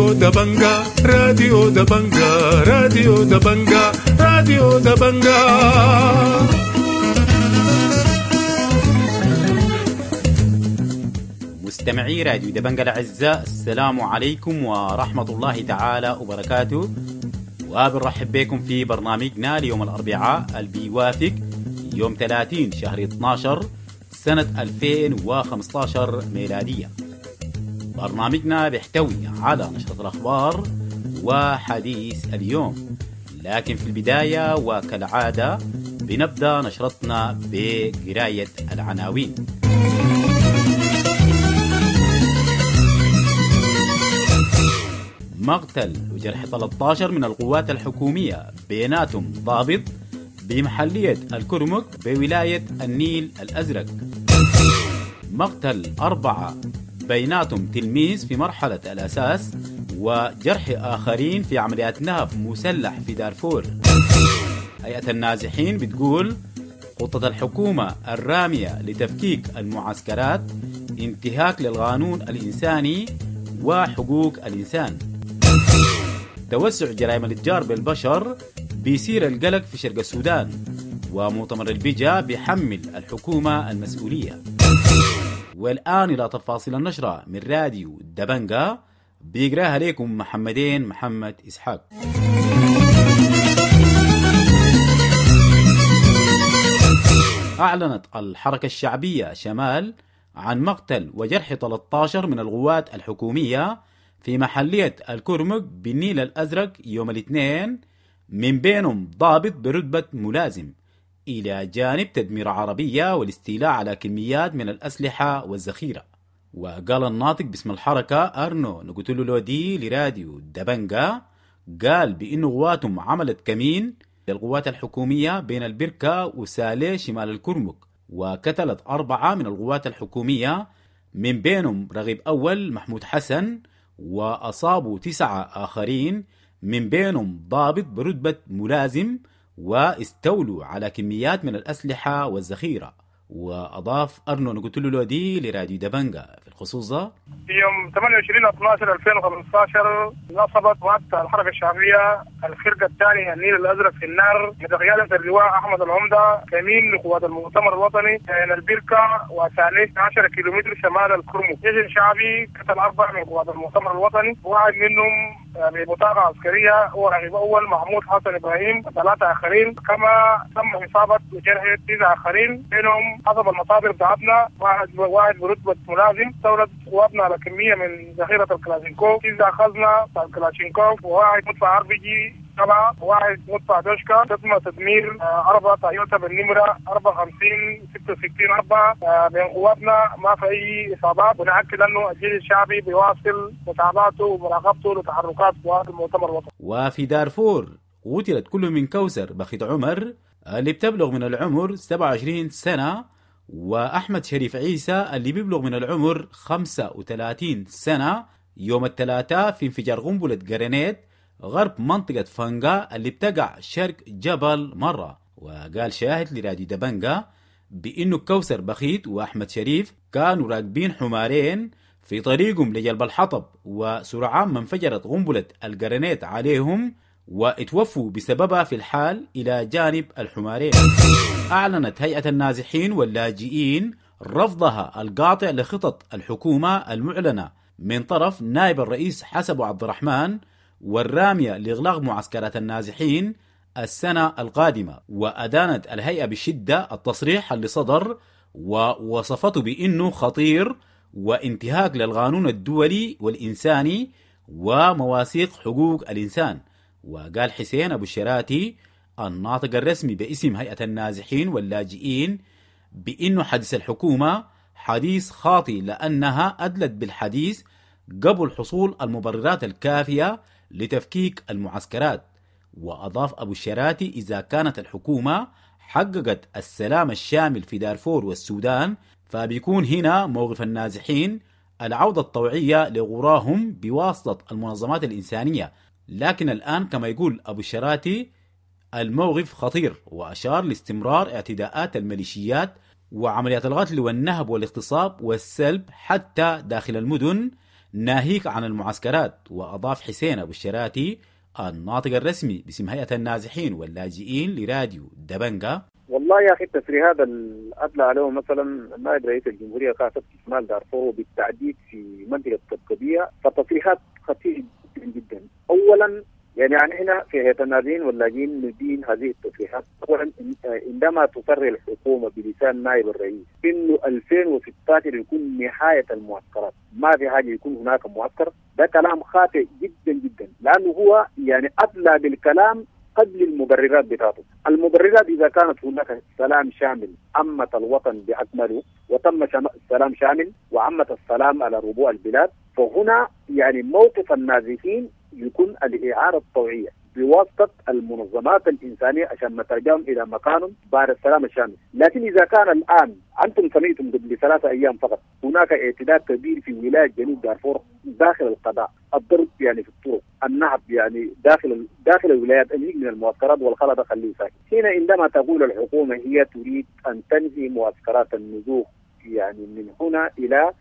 راديو دبنجا راديو دبنجا راديو دبنجا راديو دبنجا. مستمعي راديو دبنجا الأعزاء، السلام عليكم ورحمة الله تعالى وبركاته، وبنرحب بكم في برنامجنا ليوم الأربعاء اللي بيوافق يوم 30 شهر 12 سنة 2015 ميلادية. برنامجنا بيحتوي على نشرة الأخبار وحديث اليوم، لكن في البداية وكالعادة بنبدأ نشرتنا بقراية العناوين. مقتل وجرح 13 من القوات الحكومية، بيناتهم ضابط بمحلية الكرمك بولاية النيل الأزرق. مقتل 4 بيناتهم تلميذ في مرحلة الأساس، وجرح آخرين في عمليات نهب مسلح في دارفور. هيئة النازحين بتقول خطة الحكومة الرامية لتفكيك المعسكرات انتهاك للقانون الإنساني وحقوق الإنسان. توسع جرائم الاتجار بالبشر بيصير القلق في شرق السودان، ومؤتمر البيجا بيحمل الحكومة المسؤولية. والآن إلى تفاصيل النشرة من راديو دبنجا، بيقراها لكم محمد إسحاق. أعلنت الحركة الشعبية شمال عن مقتل وجرح 13 من القوات الحكومية في محلية الكرمك بالنيل الأزرق يوم الاثنين، من بينهم ضابط برتبة ملازم، إلى جانب تدمير عربية والاستيلاء على كميات من الأسلحة والذخيرة. وقال الناطق باسم الحركة أرنو نقتلو لودي لراديو دبنجا، قال بإنه قواتهم عملت كمين للقوات الحكومية بين البركة وسالي شمال الكرمك، وقتلت 4 من القوات الحكومية، من بينهم رغيب أول محمود حسن، وأصابوا 9 آخرين من بينهم ضابط برتبة ملازم، واستولوا على كميات من الأسلحة والذخيرة. وأضاف أرنو نقتلو لودي لراديو دبنجا في الخصوص ده: في يوم 28/12/2015 نصبت قوات الحركة الشعبية الفرقة الثانية النيل الأزرق في النار بقيادة اللواء أحمد العمدة كمين لقوات المؤتمر الوطني بين البركة وثالث 10 كيلومتر شمال الكرمك. الجيش الشعبي قتل 4 من قوات المؤتمر الوطني، واحد منهم ببطاقة عسكرية هو رغيب أول محمود حسن إبراهيم، 3 آخرين، كما تم إصابة وجرح 9 آخرين، بينهم حسب المصادر بتاعتنا واحد برتبة ملازم. استولت قواتنا على كمية من ذخيرة الكلاشينكوف، 9 خزنة الكلاشينكوف، وواحد مدفع RPG 7، وواحد مدفع دوشكا. تم تدمير 4 تويوتا بالنمرة 54-66-4 بين قواتنا، ما في أي إصابات. ونأكد أنه الجيش الشعبي بيواصل متابعته ومراقبته لتحركات قوات المؤتمر الوطني. وفي دارفور قتلت كل من كوثر بخيت عمر اللي بتبلغ من العمر 27 سنة، وأحمد شريف عيسى اللي بيبلغ من العمر 35 سنة، يوم الثلاثاء في انفجار قنبلة جرينيد غرب منطقة فانجا اللي بتقع شرق جبل مرة. وقال شاهد لراديو دبنجا بإنه كوثر بخيت وأحمد شريف كانوا راكبين حمارين في طريقهم لجلب الحطب، وسرعان ما انفجرت قنبلة الجرينيد عليهم واتوفوا بسببها في الحال إلى جانب الحمارين. أعلنت هيئة النازحين واللاجئين رفضها القاطع لخطط الحكومة المعلنة من طرف نائب الرئيس حسن عبد الرحمن والرامية لإغلاق معسكرات النازحين السنة القادمة. وأدانت الهيئة بشدة التصريح اللي صدر، ووصفته بأنه خطير وانتهاك للقانون الدولي والإنساني ومواثيق حقوق الإنسان. وقال حسين أبو الشراتي الناطق الرسمي باسم هيئة النازحين واللاجئين بأنه حديث الحكومة حديث خاطئ، لأنها أدلت بالحديث قبل حصول المبررات الكافية لتفكيك المعسكرات. وأضاف أبو الشراتي إذا كانت الحكومة حققت السلام الشامل في دارفور والسودان، فبيكون هنا موقف النازحين العودة الطوعية لغراهم بواسطة المنظمات الإنسانية. لكن الآن كما يقول أبو الشراتي الموقف خطير، وأشار لاستمرار اعتداءات الميليشيات وعمليات القتل والنهب والاغتصاب والسلب حتى داخل المدن، ناهيك عن المعسكرات. وأضاف حسين أبو الشراتي الناطق الرسمي باسم هيئة النازحين واللاجئين لراديو دبنجة: والله يا أخي التسريحات الأدلى عليه مثلا نائب رئيس الجمهورية كافة شمال دارفور بالتعديد في منطقة القبقبية، فالتصريحات خطيرة جدا جدا. أولا يعني احنا في هيئة النازحين واللاجئين ندين هذه التصريحات. اولا عندما تصرح الحكومه بلسان نائب الرئيس انه 2016 يكون نهايه المعسكرات، ما في حاجه يكون هناك معسكر، ده كلام خاطئ جدا جدا، لانه هو يعني ادلى بالكلام قبل المبررات بتاعته. المبررات اذا كانت هناك سلام شامل عمت الوطن باكمله، وتم سلام شامل وعمت السلام على ربوع البلاد، فهنا يعني موقف النازحين يكون الإعارة الطوعية بواسطة المنظمات الإنسانية عشان نترجم إلى مكان بعد السلام الشامل. لكن إذا كان الآن أنتم سمعتم قبل 3 أيام فقط هناك اعتداء كبير في ولاية جنوب دارفور داخل القضاء، الضرب يعني في الطرق، النهب يعني داخل الولايات، النهب من المعسكرات والخلطة خليه ساكت. هنا عندما تقول الحكومة هي تريد أن تنهي معسكرات النزوح يعني من هنا إلى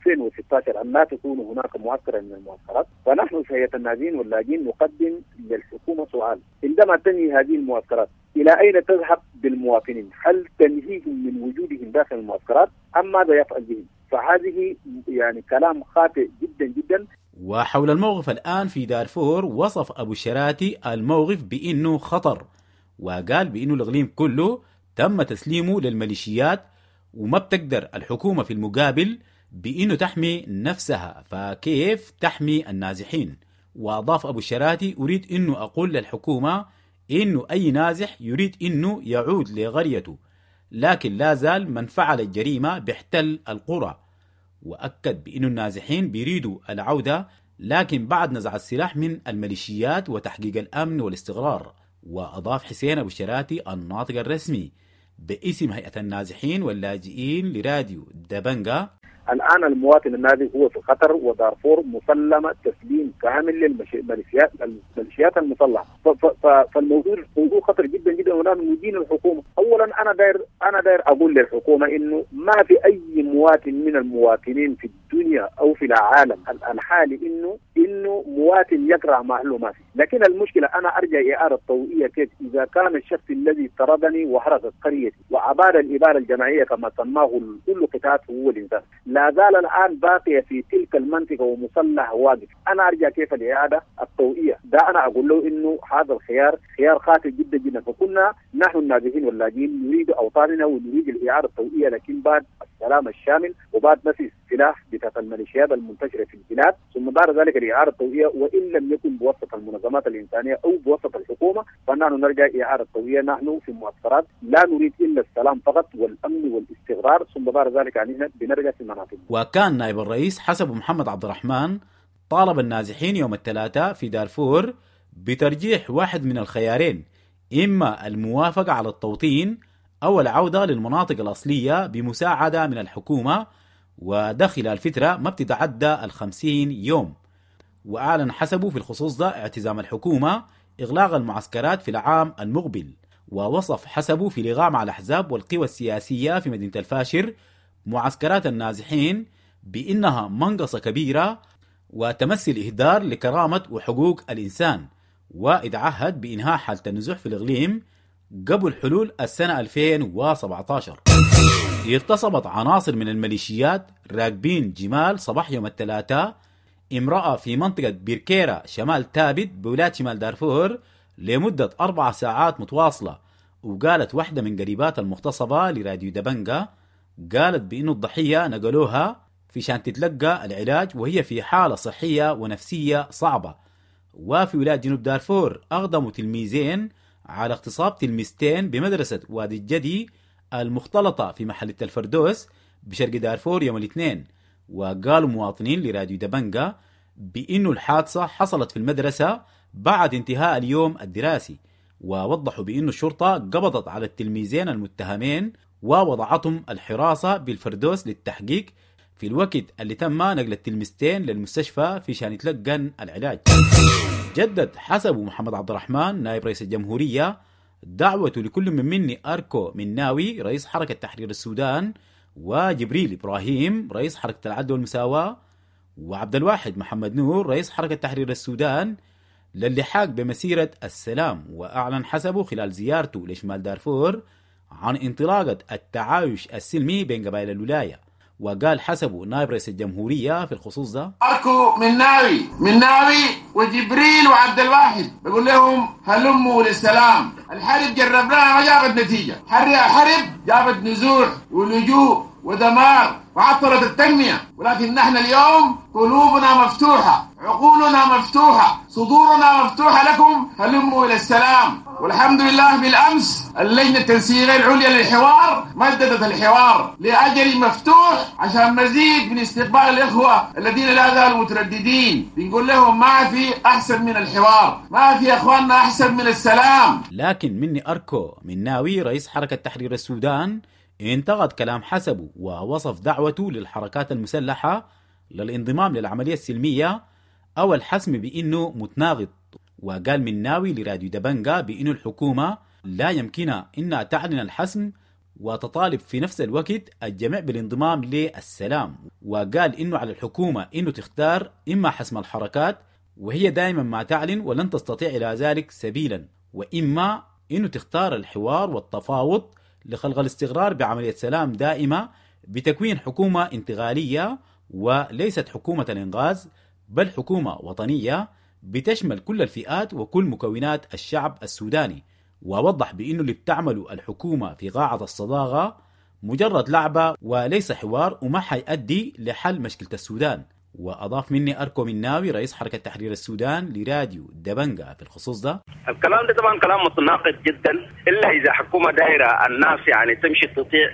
2016 أن لا تكون هناك معسكر من المعسكرات، فنحن في هيئة النازحين واللاجئين نقدم للحكومة سؤال: عندما تنهي هذه المعسكرات إلى أين تذهب بالمواطنين؟ هل تنهيهم من وجودهم داخل المعسكرات أم ماذا يفعل بهم؟ فهذه يعني كلام خاطئ جدا جدا. وحول الموقف الآن في دارفور، وصف أبو الشراتي الموقف بأنه خطر، وقال بأنه الإقليم كله تم تسليمه للميليشيات وما بتقدر الحكومة في المقابل بأنه تحمي نفسها، فكيف تحمي النازحين؟ وأضاف أبو الشراتي: أريد أنه أقول للحكومة أنه أي نازح يريد أنه يعود لقريته، لكن لا زال من فعل الجريمة بيحتل القرى. وأكد بأنه النازحين بيريدوا العودة لكن بعد نزع السلاح من الميليشيات وتحقيق الأمن والاستقرار. وأضاف حسين أبو الشراتي الناطق الرسمي باسم هيئة النازحين واللاجئين لراديو دبنجة: الآن المواطن النازح هو في خطر، ودارفور مسلمة تسليم كامل للميليشيات المسلحة. فالموضوع خطر جدا جدا، ونحن ندين الحكومة. أولا أنا داير أقول للحكومة إنه ما في أي مواطن من المواطنين في الدنيا أو في العالم الحالي إنه مواطن يقرأ محله ما في. لكن المشكلة أنا أرجع إعارة طوئية كيف إذا كان الشخص الذي طردني وحرق قريتي وأباد الإبادة الجماعية كما سماه كل قطاعته هو الإنسان، لا زال الآن باقية في تلك المنطقة ومسلح واقف. أنا أرجع كيف الإعادة الطوئية؟ ده أنا أقول له إنه هذا خيار خاطئ جدا جدا. فكنا نحن النازحين واللاجئين نريد أوطاننا ونريد الإعادة الطوئية، لكن بعد السلام الشامل وبعد نفي السلاح بتاع الميليشيات المنتشرة في البلاد، ثم بعد ذلك الإعادة الطوئية، وإن لم يكن بواسطة المنظمات الإنسانية أو بواسطة الحكومة فنحن نرجع إعادة الطوئية. نحن في معسكرات لا نريد إلا السلام فقط والأمن والاستقرار، ثم بعد ذلك علينا بنرجع في مناطق. وكان نائب الرئيس حسب محمد عبد الرحمن طالب النازحين يوم الثلاثاء في دارفور بترجيح واحد من الخيارين: إما الموافقة على التوطين أو العودة للمناطق الأصلية بمساعدة من الحكومة، وده خلال فترة ما بتتعدى 50 يوم. وأعلن حسبه في الخصوص ده اعتزام الحكومة إغلاق المعسكرات في العام المقبل. ووصف حسبه في لغام على الأحزاب والقوى السياسية في مدينة الفاشر معسكرات النازحين بأنها منقصة كبيرة وتمثل إهدار لكرامة وحقوق الإنسان، وإذ عهد بإنهاء حالة النزوح في الإقليم قبل حلول السنة 2017. اغتصبت عناصر من الميليشيات راكبين جمال صباح يوم الثلاثاء امرأة في منطقة بيركيرا شمال تابت بولاية شمال دارفور لمدة 4 ساعات متواصلة. وقالت واحدة من قريبات المغتصبة لراديو دبنجة، قالت بأنه الضحية نقلوها في شان تتلقى العلاج وهي في حالة صحية ونفسية صعبة. وفي ولاية جنوب دارفور أقدموا تلميذين على اغتصاب تلميذتين بمدرسة وادي الجدي المختلطة في محلة الفردوس بشرق دارفور يوم الاثنين. وقالوا مواطنين لراديو دبنجة بأنه الحادثة حصلت في المدرسة بعد انتهاء اليوم الدراسي، ووضحوا بأنه الشرطة قبضت على التلميذين المتهمين ووضعتهم الحراسة بالفردوس للتحقيق في الوقت اللي تم نقل التلميذتين للمستشفى في شان يتلقن العلاج. جدد حسب محمد عبد الرحمن نائب رئيس الجمهورية دعوته لكل من مني أركو مناوي رئيس حركة تحرير السودان وجبريل إبراهيم رئيس حركة العدل والمساواة وعبد الواحد محمد نور رئيس حركة تحرير السودان للحاق بمسيرة السلام، وأعلن حسبه خلال زيارته لشمال دارفور عن انطلاقة التعايش السلمي بين قبائل الولاية. وقال حسبه نائب رئيس الجمهورية في الخصوص ده: أركو مناوي وجبريل وعبد الواحد بقول لهم هلموا للسلام. الحرب جربناها ما جابت نتيجة، حرب جابت نزوع ولجوء ودمار وعطلت التنمية، ولكن نحن اليوم قلوبنا مفتوحة، عقولنا مفتوحة، صدورنا مفتوحة لكم، هلموا إلى السلام. والحمد لله بالأمس اللجنة التنسيقية العليا للحوار مددت الحوار لأجل مفتوح عشان مزيد من استقبال الإخوة الذين لا زالوا مترددين. بنقول لهم ما في أحسن من الحوار، ما في أخواننا أحسن من السلام. لكن مني أركو مناوي رئيس حركة تحرير السودان انتقد كلام حسبه ووصف دعوته للحركات المسلحة للانضمام للعملية السلمية أو الحسم بأنه متناقض. وقال مناوي لراديو دبنجا بأنه الحكومة لا يمكنها إنها تعلن الحسم وتطالب في نفس الوقت الجميع بالانضمام للسلام. وقال إنه على الحكومة إنه تختار إما حسم الحركات وهي دائما ما تعلن ولن تستطيع إلى ذلك سبيلا، وإما إنه تختار الحوار والتفاوض لخلق الاستقرار بعملية سلام دائمة بتكوين حكومة انتقالية وليست حكومة الإنقاذ، بل حكومة وطنية بتشمل كل الفئات وكل مكونات الشعب السوداني. ووضح بأنه اللي بتعمله الحكومة في قاعة الصداقة مجرد لعبة وليس حوار وما حيؤدي لحل مشكلة السودان. وأضاف مني أركو مناوي رئيس حركة تحرير السودان لراديو دبنجا في الخصوص ده: الكلام ده طبعا كلام متناقض جدا، إلا إذا حكومة دائرة الناس يعني تمشي تطيع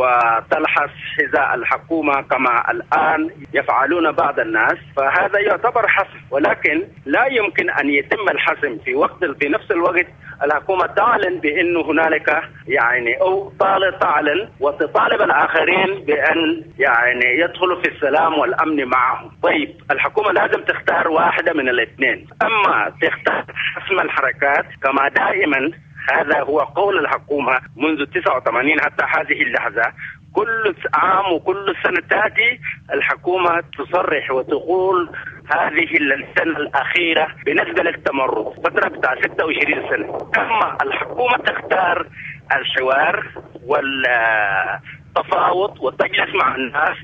وتلحس حذاء الحكومة كما الآن يفعلون بعض الناس، فهذا يعتبر حسم. ولكن لا يمكن أن يتم الحسم في نفس الوقت الحكومة تعلن بأنه هنالك يعني أو تعلن وتطالب الآخرين بأن يعني يدخلوا في السلام والأمن معهم. طيب الحكومة لازم تختار واحدة من الاثنين، أما تختار حسم الحركات كما دائما هذا هو قول الحكومة منذ 89 حتى هذه اللحظة، كل عام وكل سنة تأتي الحكومة تصرح وتقول هذه السنة الأخيرة بالنسبة للتمرد فترة بتاع 26 سنة. أما الحكومة تختار الحوار والتفاوض وتجلس مع الناس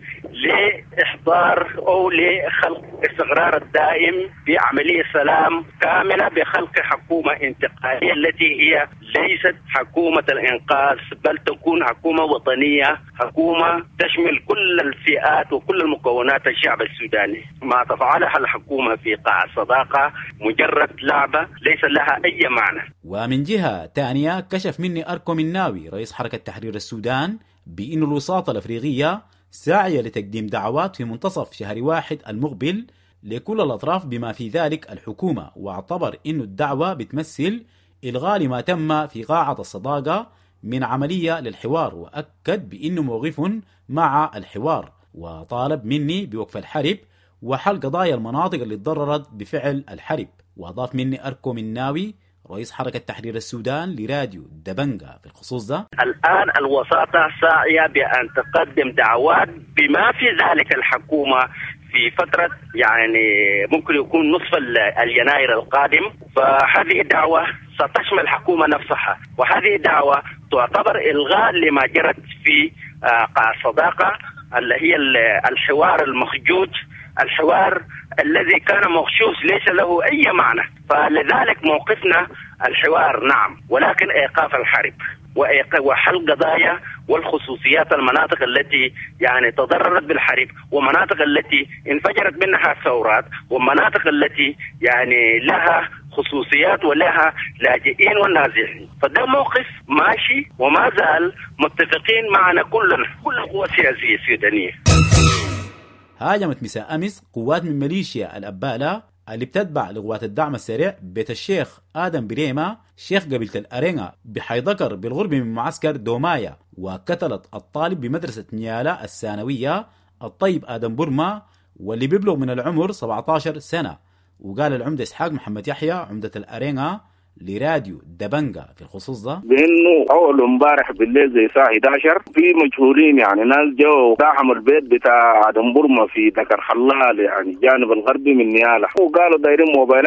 لإحضار أو لخلق استقرار الدائم بعملية سلام كاملة بخلق حكومة انتقالية التي هي ليست حكومة الإنقاذ، بل تكون حكومة وطنية، حكومة تشمل كل الفئات وكل المكونات الشعب السوداني. ما تفعلها الحكومة في قاع الصداقة مجرد لعبة ليس لها أي معنى. ومن جهة تانية كشف مني أركو مناوي رئيس حركة تحرير السودان بأن الوساطة الأفريقية ساعية لتقديم دعوات في منتصف شهر 1 المقبل لكل الأطراف بما في ذلك الحكومة، واعتبر أن الدعوة بتمثل إلغاء ما تم في قاعة الصداقة من عملية للحوار، وأكد بأنه موقف مع الحوار، وطالب مني بوقف الحرب وحل قضايا المناطق اللي تضررت بفعل الحرب. وأضاف مني أركو مناوي رئيس حركة تحرير السودان لراديو دبنجا في الخصوص ده: الآن الوساطة ساعية بأن تقدم دعوات بما في ذلك الحكومة في فترة يعني ممكن يكون نصف اليناير القادم، فهذه الدعوة ستشمل الحكومة نفسها، وهذه الدعوة تعتبر إلغاء لما جرت في قاع الصداقة اللي هي الحوار المخجوج، الحوار الذي كان مغشوش ليس له أي معنى. فلذلك موقفنا الحوار نعم، ولكن إيقاف الحرب وحل قضايا والخصوصيات المناطق التي يعني تضررت بالحرب، ومناطق التي انفجرت منها الثورات، ومناطق التي يعني لها خصوصيات ولها لاجئين ونازحين. فده موقف ماشي وما زال متفقين معنا كلنا، كل القوى السياسية السودانية. هاجمت مساء أمس قوات من ميليشيا الأبالة اللي بتتبع لقوات الدعم السريع بيت الشيخ آدم بريمة شيخ قبيلة الأرينغا بحيدكر بالغرب من معسكر دومايا، وقتلت الطالب بمدرسة نيالا الثانوية الطيب آدم برما واللي بيبلغ من العمر 17 سنة. وقال العمدة إسحاق محمد يحيى عمدة الأرينغا لراديو دبنجا في الخصوص ده؟ بانه اول امبارح بالليل زي الساعه 11 في مجهولين يعني ناس جو داعموا البيت بتاع عدن برمه في دكر خلال يعني الجانب الغربي من نياله، وقالوا دايرين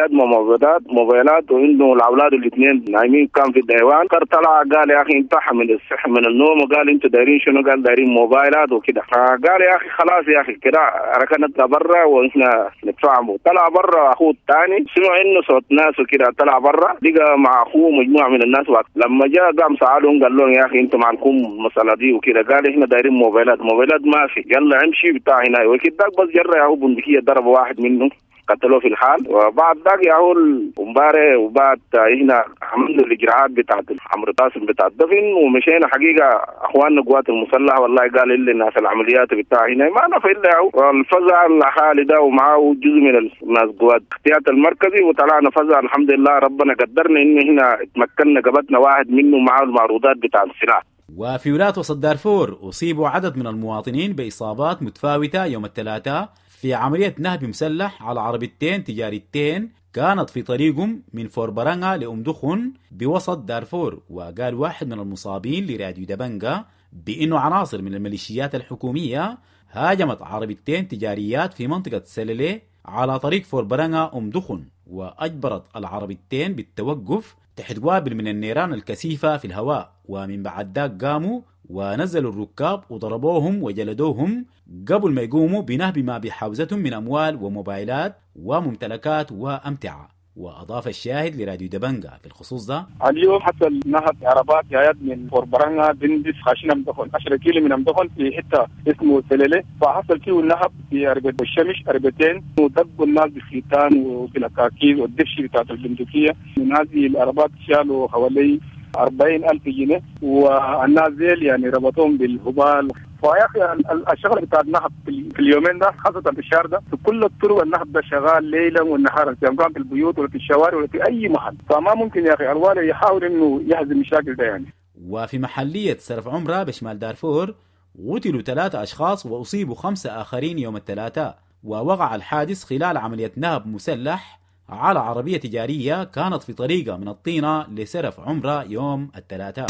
موبايلات وانه الاولاد الاثنين نايمين كان في الديوان. طلع قال يا اخي انت من النوم وقال انتوا دايرين شنو؟ قال دايرين موبايلات وكده. قال يا اخي خلاص يا اخي كده ركنت برا واحنا نتفاهموا. طلع برا اخوه الثاني سمع انه صوت ناس وكده، طلع برا لقى مع اخوه مجموعه من الناس وقت. لما جاء قام سالهم قال لهم يا اخي انتوا معكم المساله دي وكده. قال احنا دايرين موبايلات ما في. يلا امشي بتاع هنا وكده. بس جرى يا هو بندقيه ضرب واحد منه قتلوه في الحال. وبعد ذاك يا هو امبارح وبعد هنا عملنا الاجراءات بتاعت عمرو قاسم بتاع الدفن ومشينا. حقيقه اخواننا القوات المسلحه والله قال لي الناس العمليات بتاع هنا ما نفع الا هو الفزع الحالي ده ومعه جزء من الناس قوات احتياط المركزي وطلعنا فزع الحمد لله. ربنا قدرنا ان هنا اتمكنا قبضنا واحد منه معه المعروضات بتاع السلاح. وفي ولاية وسط دارفور أصيبوا عدد من المواطنين بإصابات متفاوتة يوم الثلاثاء في عملية نهب مسلح على عربيتين تجاريتين كانت في طريقهم من فوربرانغا لأم دخن بوسط دارفور. وقال واحد من المصابين لراديو دبنجا بأنه عناصر من الميليشيات الحكومية هاجمت عربيتين تجاريات في منطقة سللي على طريق فوربرانغا أم دخن، وأجبرت العربيتين بالتوقف تحت قوابل من النيران الكثيفة في الهواء. ومن بعد ذاك قاموا ونزلوا الركاب وضربوهم وجلدوهم قبل ما يقوموا بنهب ما بحوزتهم من أموال وموبايلات وممتلكات وأمتعة. وأضاف الشاهد لراديو دبنجا في الخصوص ده: اليوم حصل نهب عربات جايات من فوربرانغا بندس خاشين أمدخن 10 كيلو من أمدخن في حتة اسمه سلالة، فحصل فيه النهب في عربة الشمش عربتين ودقوا الناس بالختان وبالأكاكيز والدفش بتاعت البندقية. من هذه العربات شالوا حوالي 40,000 جنيه والناس ذيل يعني ربطوهم بالهبال. فيا اخي الشغله بتاع النهب في اليومين ده خاصه في الشهر ده في كل الطرق النهب ده شغال ليلا والنهار في اماكن البيوت ولا في الشوارع ولا في اي محل. فما ممكن يا اخي الوالي يحاول انه يهزم المشاكل ده يعني. وفي محليه سرف عمره بشمال دارفور قتلوا 3 أشخاص واصيبوا 5 آخرين يوم الثلاثاء. ووقع الحادث خلال عمليه نهب مسلح على عربية تجارية كانت في طريقة من الطينة لسرف عمرة يوم الثلاثاء.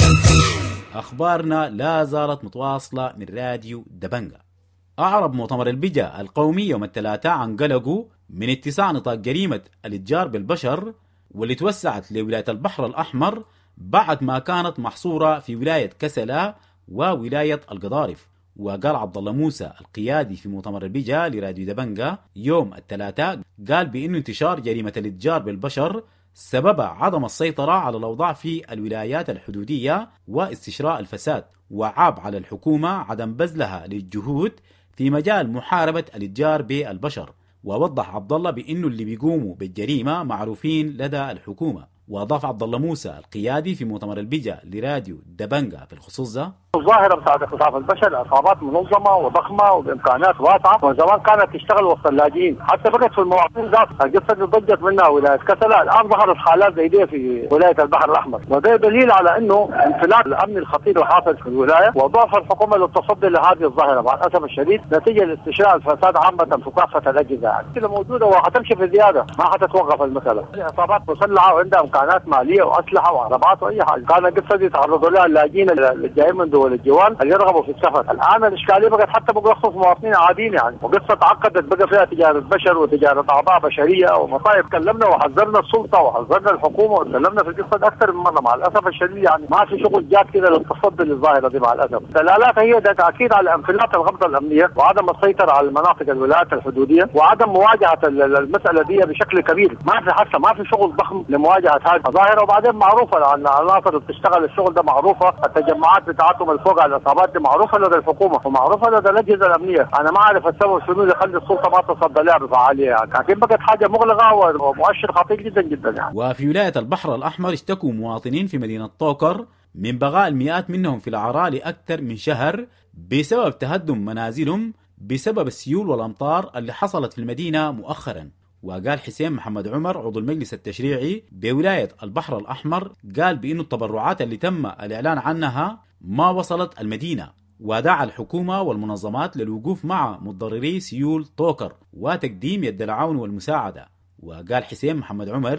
أخبارنا لا زالت متواصلة من راديو دبنجا. أعرب مؤتمر البجا القومي يوم الثلاثاء عن قلقه من اتساع نطاق جريمة الإتجار بالبشر واللي توسعت لولاية البحر الأحمر بعد ما كانت محصورة في ولاية كسلا وولاية القضارف. وقال عبد الله موسى القيادي في مؤتمر البجا لراديو دبنجا يوم الثلاثاء قال بأن انتشار جريمة الإتجار بالبشر سبب عدم السيطرة على الأوضاع في الولايات الحدودية واستشراء الفساد، وعاب على الحكومة عدم بذلها للجهود في مجال محاربة الإتجار بالبشر. ووضح عبد الله بأنه اللي بيقوموا بالجريمة معروفين لدى الحكومة. وأضاف عبد الله موسى القيادي في مؤتمر البجا لراديو دبنجا في الخصوص ده: الظاهرة بتاعت اغتصاب البشر عصابات منظمة وضخمة وبإمكانات واسعة، وزمان كانت تشتغل وسط اللاجئين، حتى بقت في المواطنين ذاتها. القصة اللي ضجت منها ولاية كسلا الآن ظهرت حالات زي دي في ولاية البحر الأحمر، وده دليل على إنه انفلات الأمن الخطير الحاصل في الولاية، وضعف الحكومة للتصدي لهذه الظاهرة مع الأسف الشديد نتيجة لاستشراء الفساد عامة في كافة الأجهزة. يعني كده موجودة وحتمشي في زيادة، ما حتتوقف المسألة. عصابات مسلحة وعندها إمكانات مالية وأسلحة وعربات وأي حاجة. كان القصة دي تعرضوا لها اللاجئين اللي جايين من دول الجوار اللي يرغبوا في السفر. الآن الإشكالية بقت حتى بقوا يخصص مواطنين عاديين يعني، وقصة تعقدت بقى فيها تجارة بشر وتجارة أعضاء بشرية ومصايب. تكلمنا وحذرنا السلطة وحذرنا الحكومة وتكلمنا في القصة دي أكثر من مرة. مع الأسف الشديد يعني ما في شغل جاد كده للتصدي للظاهرة دي مع الأسف. دلالاتها هي أكيد على انفلات الغمضة الأمنية وعدم السيطرة على المناطق الولايات الحدودية وعدم مواجهة المسألة دي بشكل كبير. ما في شغل ضخم لمواجهة هذه الظاهرة. وبعدين معروفة العناصر اللي بتشتغل الشغل ده معروفة، التجمعات بتاعتهم الفوق على العصابات دي معروفة لدى الحكومة ومعروفة لدى الأجهزة الأمنية. أنا ما أعرف السبب شنو اللي يخلي السلطة ما تصدى لها بفعالية يعني، لكن بقت حاجة مغلقة ومؤشر خطير جدا جدا يعني. وفي ولاية البحر الأحمر اشتكوا مواطنين في مدينة طوكر من بقاء المئات منهم في العراء لأكثر من شهر بسبب تهدم منازلهم بسبب السيول والأمطار اللي حصلت في المدينة مؤخرا. وقال حسين محمد عمر عضو المجلس التشريعي بولاية البحر الأحمر قال بأن التبرعات اللي تم الإعلان عنها ما وصلت المدينة، ودعا الحكومة والمنظمات للوقوف مع متضرري سيول طوكر وتقديم يد العون والمساعدة. وقال حسين محمد عمر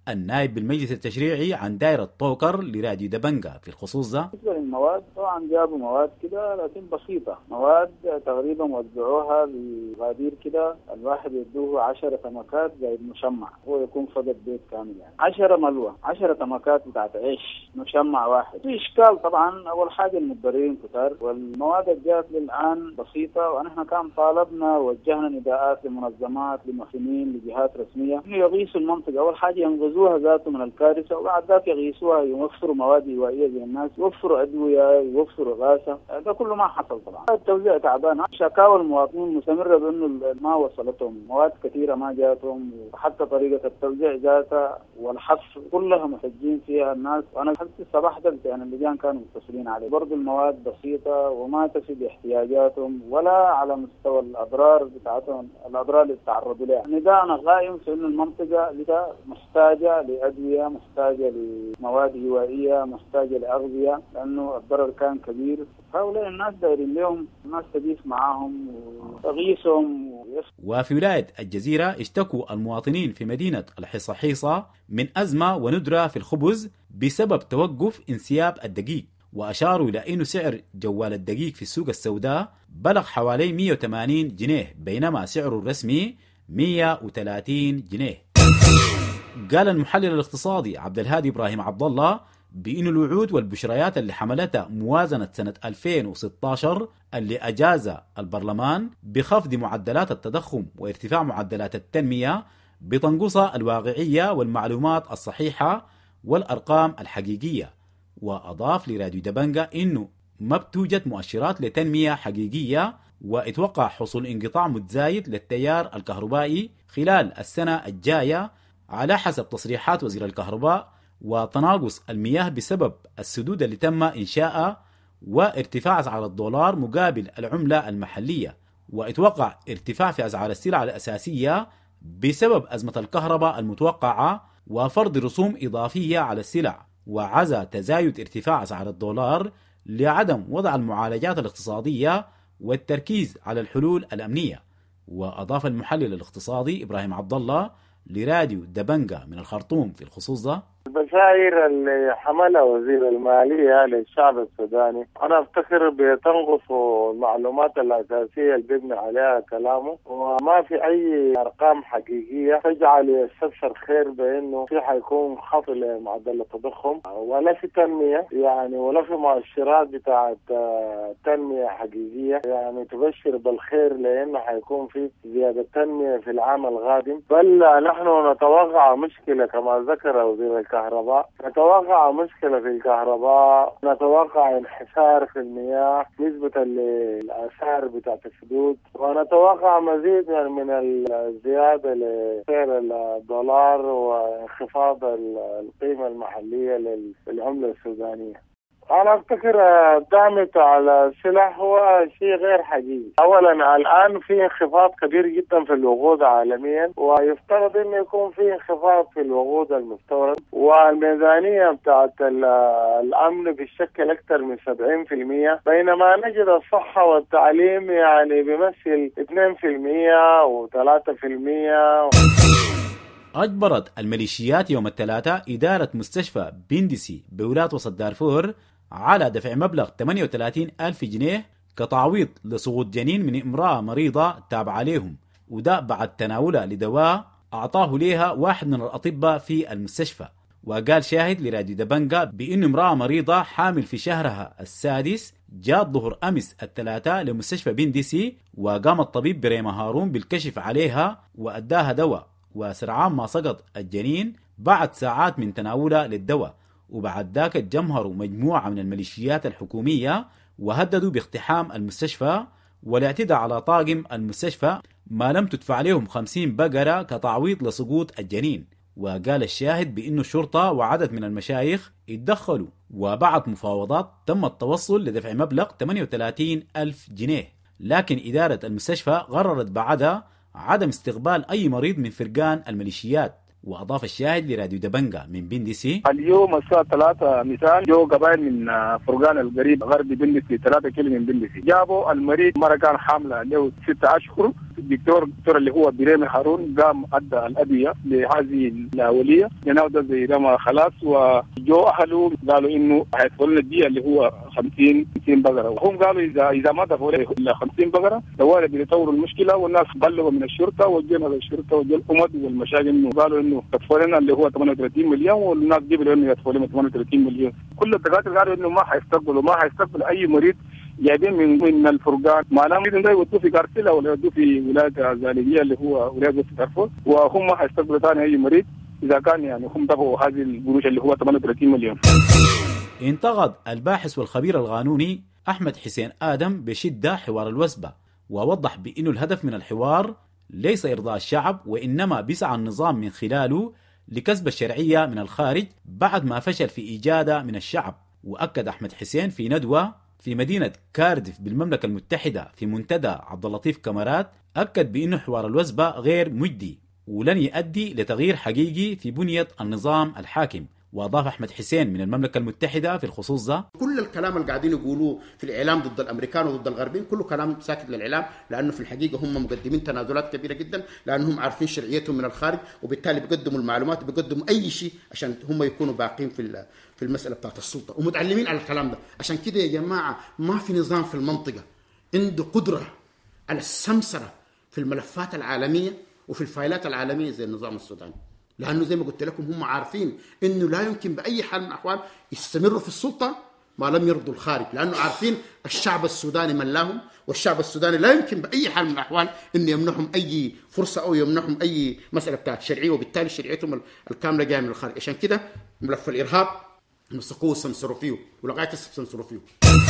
النائب بالمجلس التشريعي عن دائرة طوكر لراديو دبنجة في الخصوص ده. بالنسبة للمواد طبعا جابوا مواد كده لكن بسيطة، مواد تقريبا وزعوها بالغادير كده، الواحد يدوه 10 تمكات زي المشمع، هو يكون فقط بيت كامل يعني 10 ملوى 10 تمكات بتاعت عيش مشمع واحد. في إشكال طبعا، أول حاجة المتضررين كتار، والمواد الجات للآن بسيطة، ونحن كان طالبنا ووجهنا نداءات لمنظمات لمحسنين لجهات رسمية إنه يغيثوا المنطقة، أول حاجة ينقذوها ذاته من الكارثة، وبعد ذلك يغيثوها، يوفروا مواد هوائية زي الناس، يوفروا أدوية، يوفروا غاثة. ده كله ما حصل طبعا. التوزيع تعبان، شكاوى المواطنين مستمرة بأنه ما وصلتهم مواد كثيرة، ما جاتهم، وحتى طريقة التوزيع ذاتها والحصر كلها محتاجين فيها الناس. وأنا حتى الصباح ده يعني اللجان كانوا متصلين عليه، برضو المواد بسيطة وما تفي احتياجاتهم ولا على مستوى الأضرار بتاعتهم، الأضرار اللي تعرضوا لها. نداءنا قائم في إنه المنطقة محتاجة لأدوية، محتاجة لمواد هوائية، محتاجة لأغذية، لأنه الضرر كان كبير. هؤلاء الناس دايرين لهم ناس تضيف معاهم وتغيثهم. وفي ولاية الجزيرة اشتكوا المواطنين في مدينة الحصحيصة من أزمة وندرة في الخبز بسبب توقف انسياب الدقيق، وأشاروا إلى أن سعر جوال الدقيق في السوق السوداء بلغ حوالي 180 جنيه بينما سعره الرسمي 130 جنيه. قال المحلل الاقتصادي عبد الهادي إبراهيم عبد الله بأن الوعود والبشريات اللي حملتها موازنة سنة 2016 اللي أجاز البرلمان بخفض معدلات التضخم وارتفاع معدلات التنمية بتنقصها الواقعية والمعلومات الصحيحة والأرقام الحقيقية. وأضاف لراديو دبنجة أنه ما بتوجد مؤشرات لتنمية حقيقية، واتوقع حصول انقطاع متزايد للتيار الكهربائي خلال السنة الجاية على حسب تصريحات وزير الكهرباء، وتناقص المياه بسبب السدود اللي تم إنشاءها، وارتفاع أسعار الدولار مقابل العملة المحلية، واتوقع ارتفاع في أسعار السلع الأساسية بسبب أزمة الكهرباء المتوقعة وفرض رسوم إضافية على السلع، وعزى تزايد ارتفاع أسعار الدولار لعدم وضع المعالجات الاقتصادية والتركيز على الحلول الأمنية. وأضاف المحلل الاقتصادي إبراهيم عبد الله لراديو دبنجة من الخرطوم في الخصوص ده: البشائر اللي حملها وزير المالية للشعب السوداني أنا أفتكر بتنقص المعلومات الأساسية اللي بيبني عليها كلامه، وما في أي أرقام حقيقية تجعل يستبشر خير بأنه في حيكون خفض لمعدل التضخم ولا في تنمية يعني، ولا في مؤشرات بتاعت تنمية حقيقية يعني تبشر بالخير، لأنه حيكون في زيادة تنمية في العام القادم. بل نحن نتوقع مشكلة كما ذكر وزير الكهرباء، نتوقع مشكلة في الكهرباء، نتوقع انحسار في المياه، نسبة الآثار بتاعت السدود، ونتوقع مزيد من الزيادة لسعر الدولار وانخفاض القيمة المحلية للعملة السودانية. أنا أفتكر الدعم على السلع هو شيء غير حقيقي. أولا الآن في انخفاض كبير جدا في الوقود عالميا، ويفترض أن يكون في انخفاض في الوقود المستورد، والميزانية بتاعت الأمن بتشكل أكثر من 70%، بينما نجد الصحة والتعليم يعني بيمثل 2% و3%. أجبرت الميليشيات يوم الثلاثاء إدارة مستشفى بندسي بولاية وسط دارفور على دفع مبلغ 38,000 جنيه كتعويض لسقوط جنين من امرأة مريضة تابعة لهم، وده بعد تناولها لدواء أعطاه ليها واحد من الأطباء في المستشفى. وقال شاهد لراديو دبنجة بأن امرأة مريضة حامل في شهرها السادس جاءت ظهر أمس الثلاثاء لمستشفى بندسي، وقام الطبيب بريما هارون بالكشف عليها وأداها دواء، وسرعان ما سقط الجنين بعد ساعات من تناولها للدواء. وبعد ذاك جمهروا مجموعة من الميليشيات الحكومية وهددوا باقتحام المستشفى والاعتداء على طاقم المستشفى ما لم تدفع لهم 50 بقرة كتعويض لسقوط الجنين. وقال الشاهد بأن الشرطة وعدد من المشايخ اتدخلوا، وبعد مفاوضات تم التوصل لدفع مبلغ 38,000 جنيه، لكن إدارة المستشفى قررت بعدها عدم استقبال أي مريض من فرقان الميليشيات. وأضاف الشاهد لراديو دبنجة من بندسي: اليوم الساعة 3 مساء جو قبائل من فرقان القريب غربي بندسي 3 كيلو من بندسي، جابوا المريض مرة كان حاملة له 6 أشهر، الدكتور اللي هو بريمي هارون قام أدى الأدوية لهذه العملية جناو ده زي ده ما خلاص، وجو أهله قالوا إنه هيدفعوا لنا الدية اللي هو 50 بقرة. هم قالوا إذا ما دفعوا له 50 بقرة دوالي بيطوروا المشكلة، والناس بلغوا من الشرطة وجينا للشرطة وجي الأمد والمشاكل إنه قالوا إنه يدفعوا لنا اللي هو 38 مليون، والناس جبلوا إنه يدفعوا لنا 38 مليون. كل الدكاترة قالوا إنه ما هيستقبلوا أي مريض جايبين من الفرقان، ما لهم إذن ده يودوه في كارسيلا ولا يودوه في ولاية زالية اللي هو ولاية دارفور، وهم ما هيستقبلوا ثاني أي مريض إذا كان يعني هم دفعوا هذه القروش اللي هو 38 مليون. انتقد الباحث والخبير القانوني أحمد حسين آدم بشدة حوار الوثبة، ووضح بأنه الهدف من الحوار ليس إرضاء الشعب، وإنما بيسعى النظام من خلاله لكسب الشرعية من الخارج بعد ما فشل في إيجادها من الشعب. وأكد أحمد حسين في ندوة في مدينة كارديف بالمملكة المتحدة في منتدى عبد اللطيف كمرات، أكد بأنه حوار الوثبة غير مجدي ولن يؤدي لتغيير حقيقي في بنية النظام الحاكم. وأضاف أحمد حسين من المملكة المتحدة في الخصوص ده: كل الكلام اللي قاعدين يقولوه في الإعلام ضد الأمريكان وضد الغربيين كله كلام ساكت للإعلام، لأنه في الحقيقة هم مقدمين تنازلات كبيرة جدا، لأنهم عارفين شرعيتهم من الخارج، وبالتالي بيقدموا المعلومات وبيقدموا أي شيء عشان هم يكونوا باقين في المسألة بتاعت السلطة، ومتعلمين على الكلام ده. عشان كده يا جماعة ما في نظام في المنطقة عنده قدرة على السمسرة في الملفات العالمية وفي الفايلات العالمية زي النظام السوداني، لأنه زي ما قلت لكم هم عارفين إنه لا يمكن بأي حال من الأحوال يستمروا في السلطة ما لم يرضوا الخارج، لأنه عارفين الشعب السوداني ملاهم، والشعب السوداني لا يمكن بأي حال من الأحوال إنه يمنحهم أي فرصة أو يمنحهم أي مسألة بتاعت شرعية، وبالتالي شرعيتهم الكاملة جاية من الخارج. عشان كده ملف الإرهاب مسكوه وسمسروا فيه ولغاية سمسروا فيه.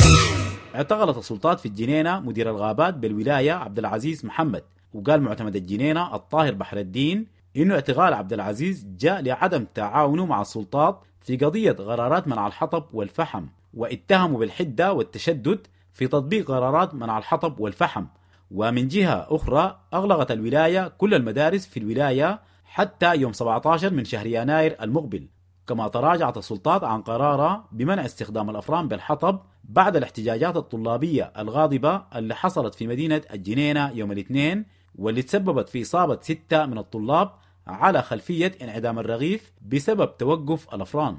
اعتقلت السلطات في الجنينة مدير الغابات بالولاية عبد العزيز محمد، وقال معتمد الجنينة الطاهر بحر الدين إنه اعتقال عبد العزيز جاء لعدم تعاونه مع السلطات في قضية قرارات منع الحطب والفحم، واتهموا بالحدة والتشدد في تطبيق قرارات منع الحطب والفحم. ومن جهة أخرى أغلقت الولاية كل المدارس في الولاية حتى يوم 17 من شهر يناير المقبل. كما تراجعت السلطات عن قرارها بمنع استخدام الأفران بالحطب بعد الاحتجاجات الطلابية الغاضبة اللي حصلت في مدينة الجنينة يوم الاثنين، واللي تسببت في إصابة 6 من الطلاب على خلفية انعدام الرغيف بسبب توقف الأفران.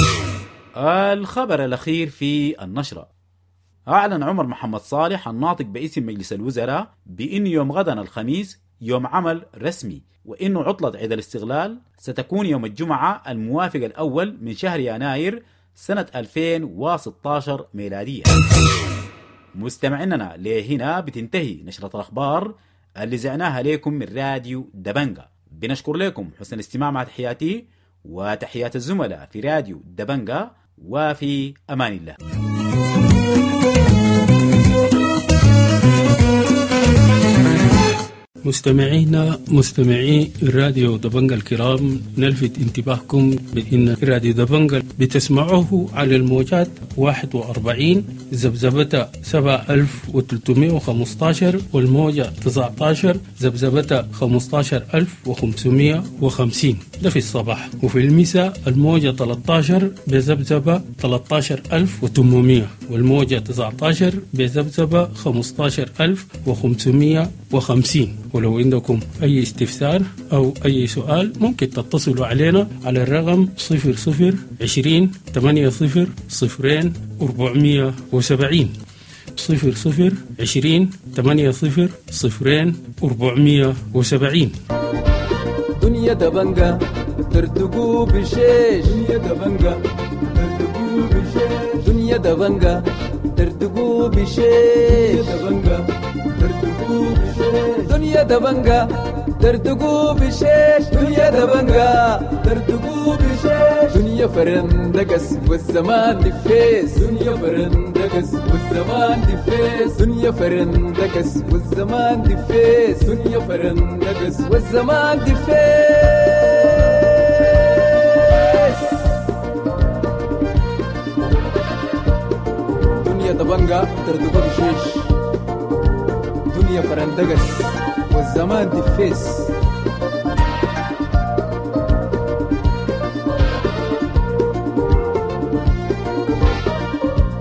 الخبر الأخير في النشرة: أعلن عمر محمد صالح الناطق باسم مجلس الوزراء بأن يوم غدا الخميس يوم عمل رسمي، وإنه عطلة عيد الاستغلال ستكون يوم الجمعة الموافق الأول من شهر يناير سنة 2016 ميلادية. مستمعيننا لهنا بتنتهي نشرة الأخبار اللي زعناها لكم من راديو دبنجة. بنشكر لكم حسن الاستماع مع تحياتي وتحيات الزملاء في راديو دبنجة، وفي أمان الله. مستمعي راديو دبنجة الكرام، نلفت انتباهكم بأن راديو دبنجة بتسمعوه على الموجات 41 ذبذبتها 7315 والموجة 19 ذبذبتها 15550 ده في الصباح، وفي المساء الموجة 13 بذبذبة 13800 والموجة 19 بذبذبة 15550. ولو عندكم أي استفسار أو أي سؤال ممكن تتصلوا علينا على الرقم 0020 80 0 470 0020 80 0 470. دنيا دبنجة ترتقو بشيش، دنيا دبنجة ترتقو بشيش، دنيا دبنجة ترتقو بشيش، دنيا دبنجة ترتقو بشيش، دنيا دبنجة ترتقو بشيش، دنيا فرندقس والزمان دفيس، دنيا فرندقس والزمان دفيس، دنيا فرندقس والزمان دفيس، دنيا فرندقس والزمان دفيس. دنيا دبنجة ترتقو بشيش، دنيا فرندقس والزمان دفيس.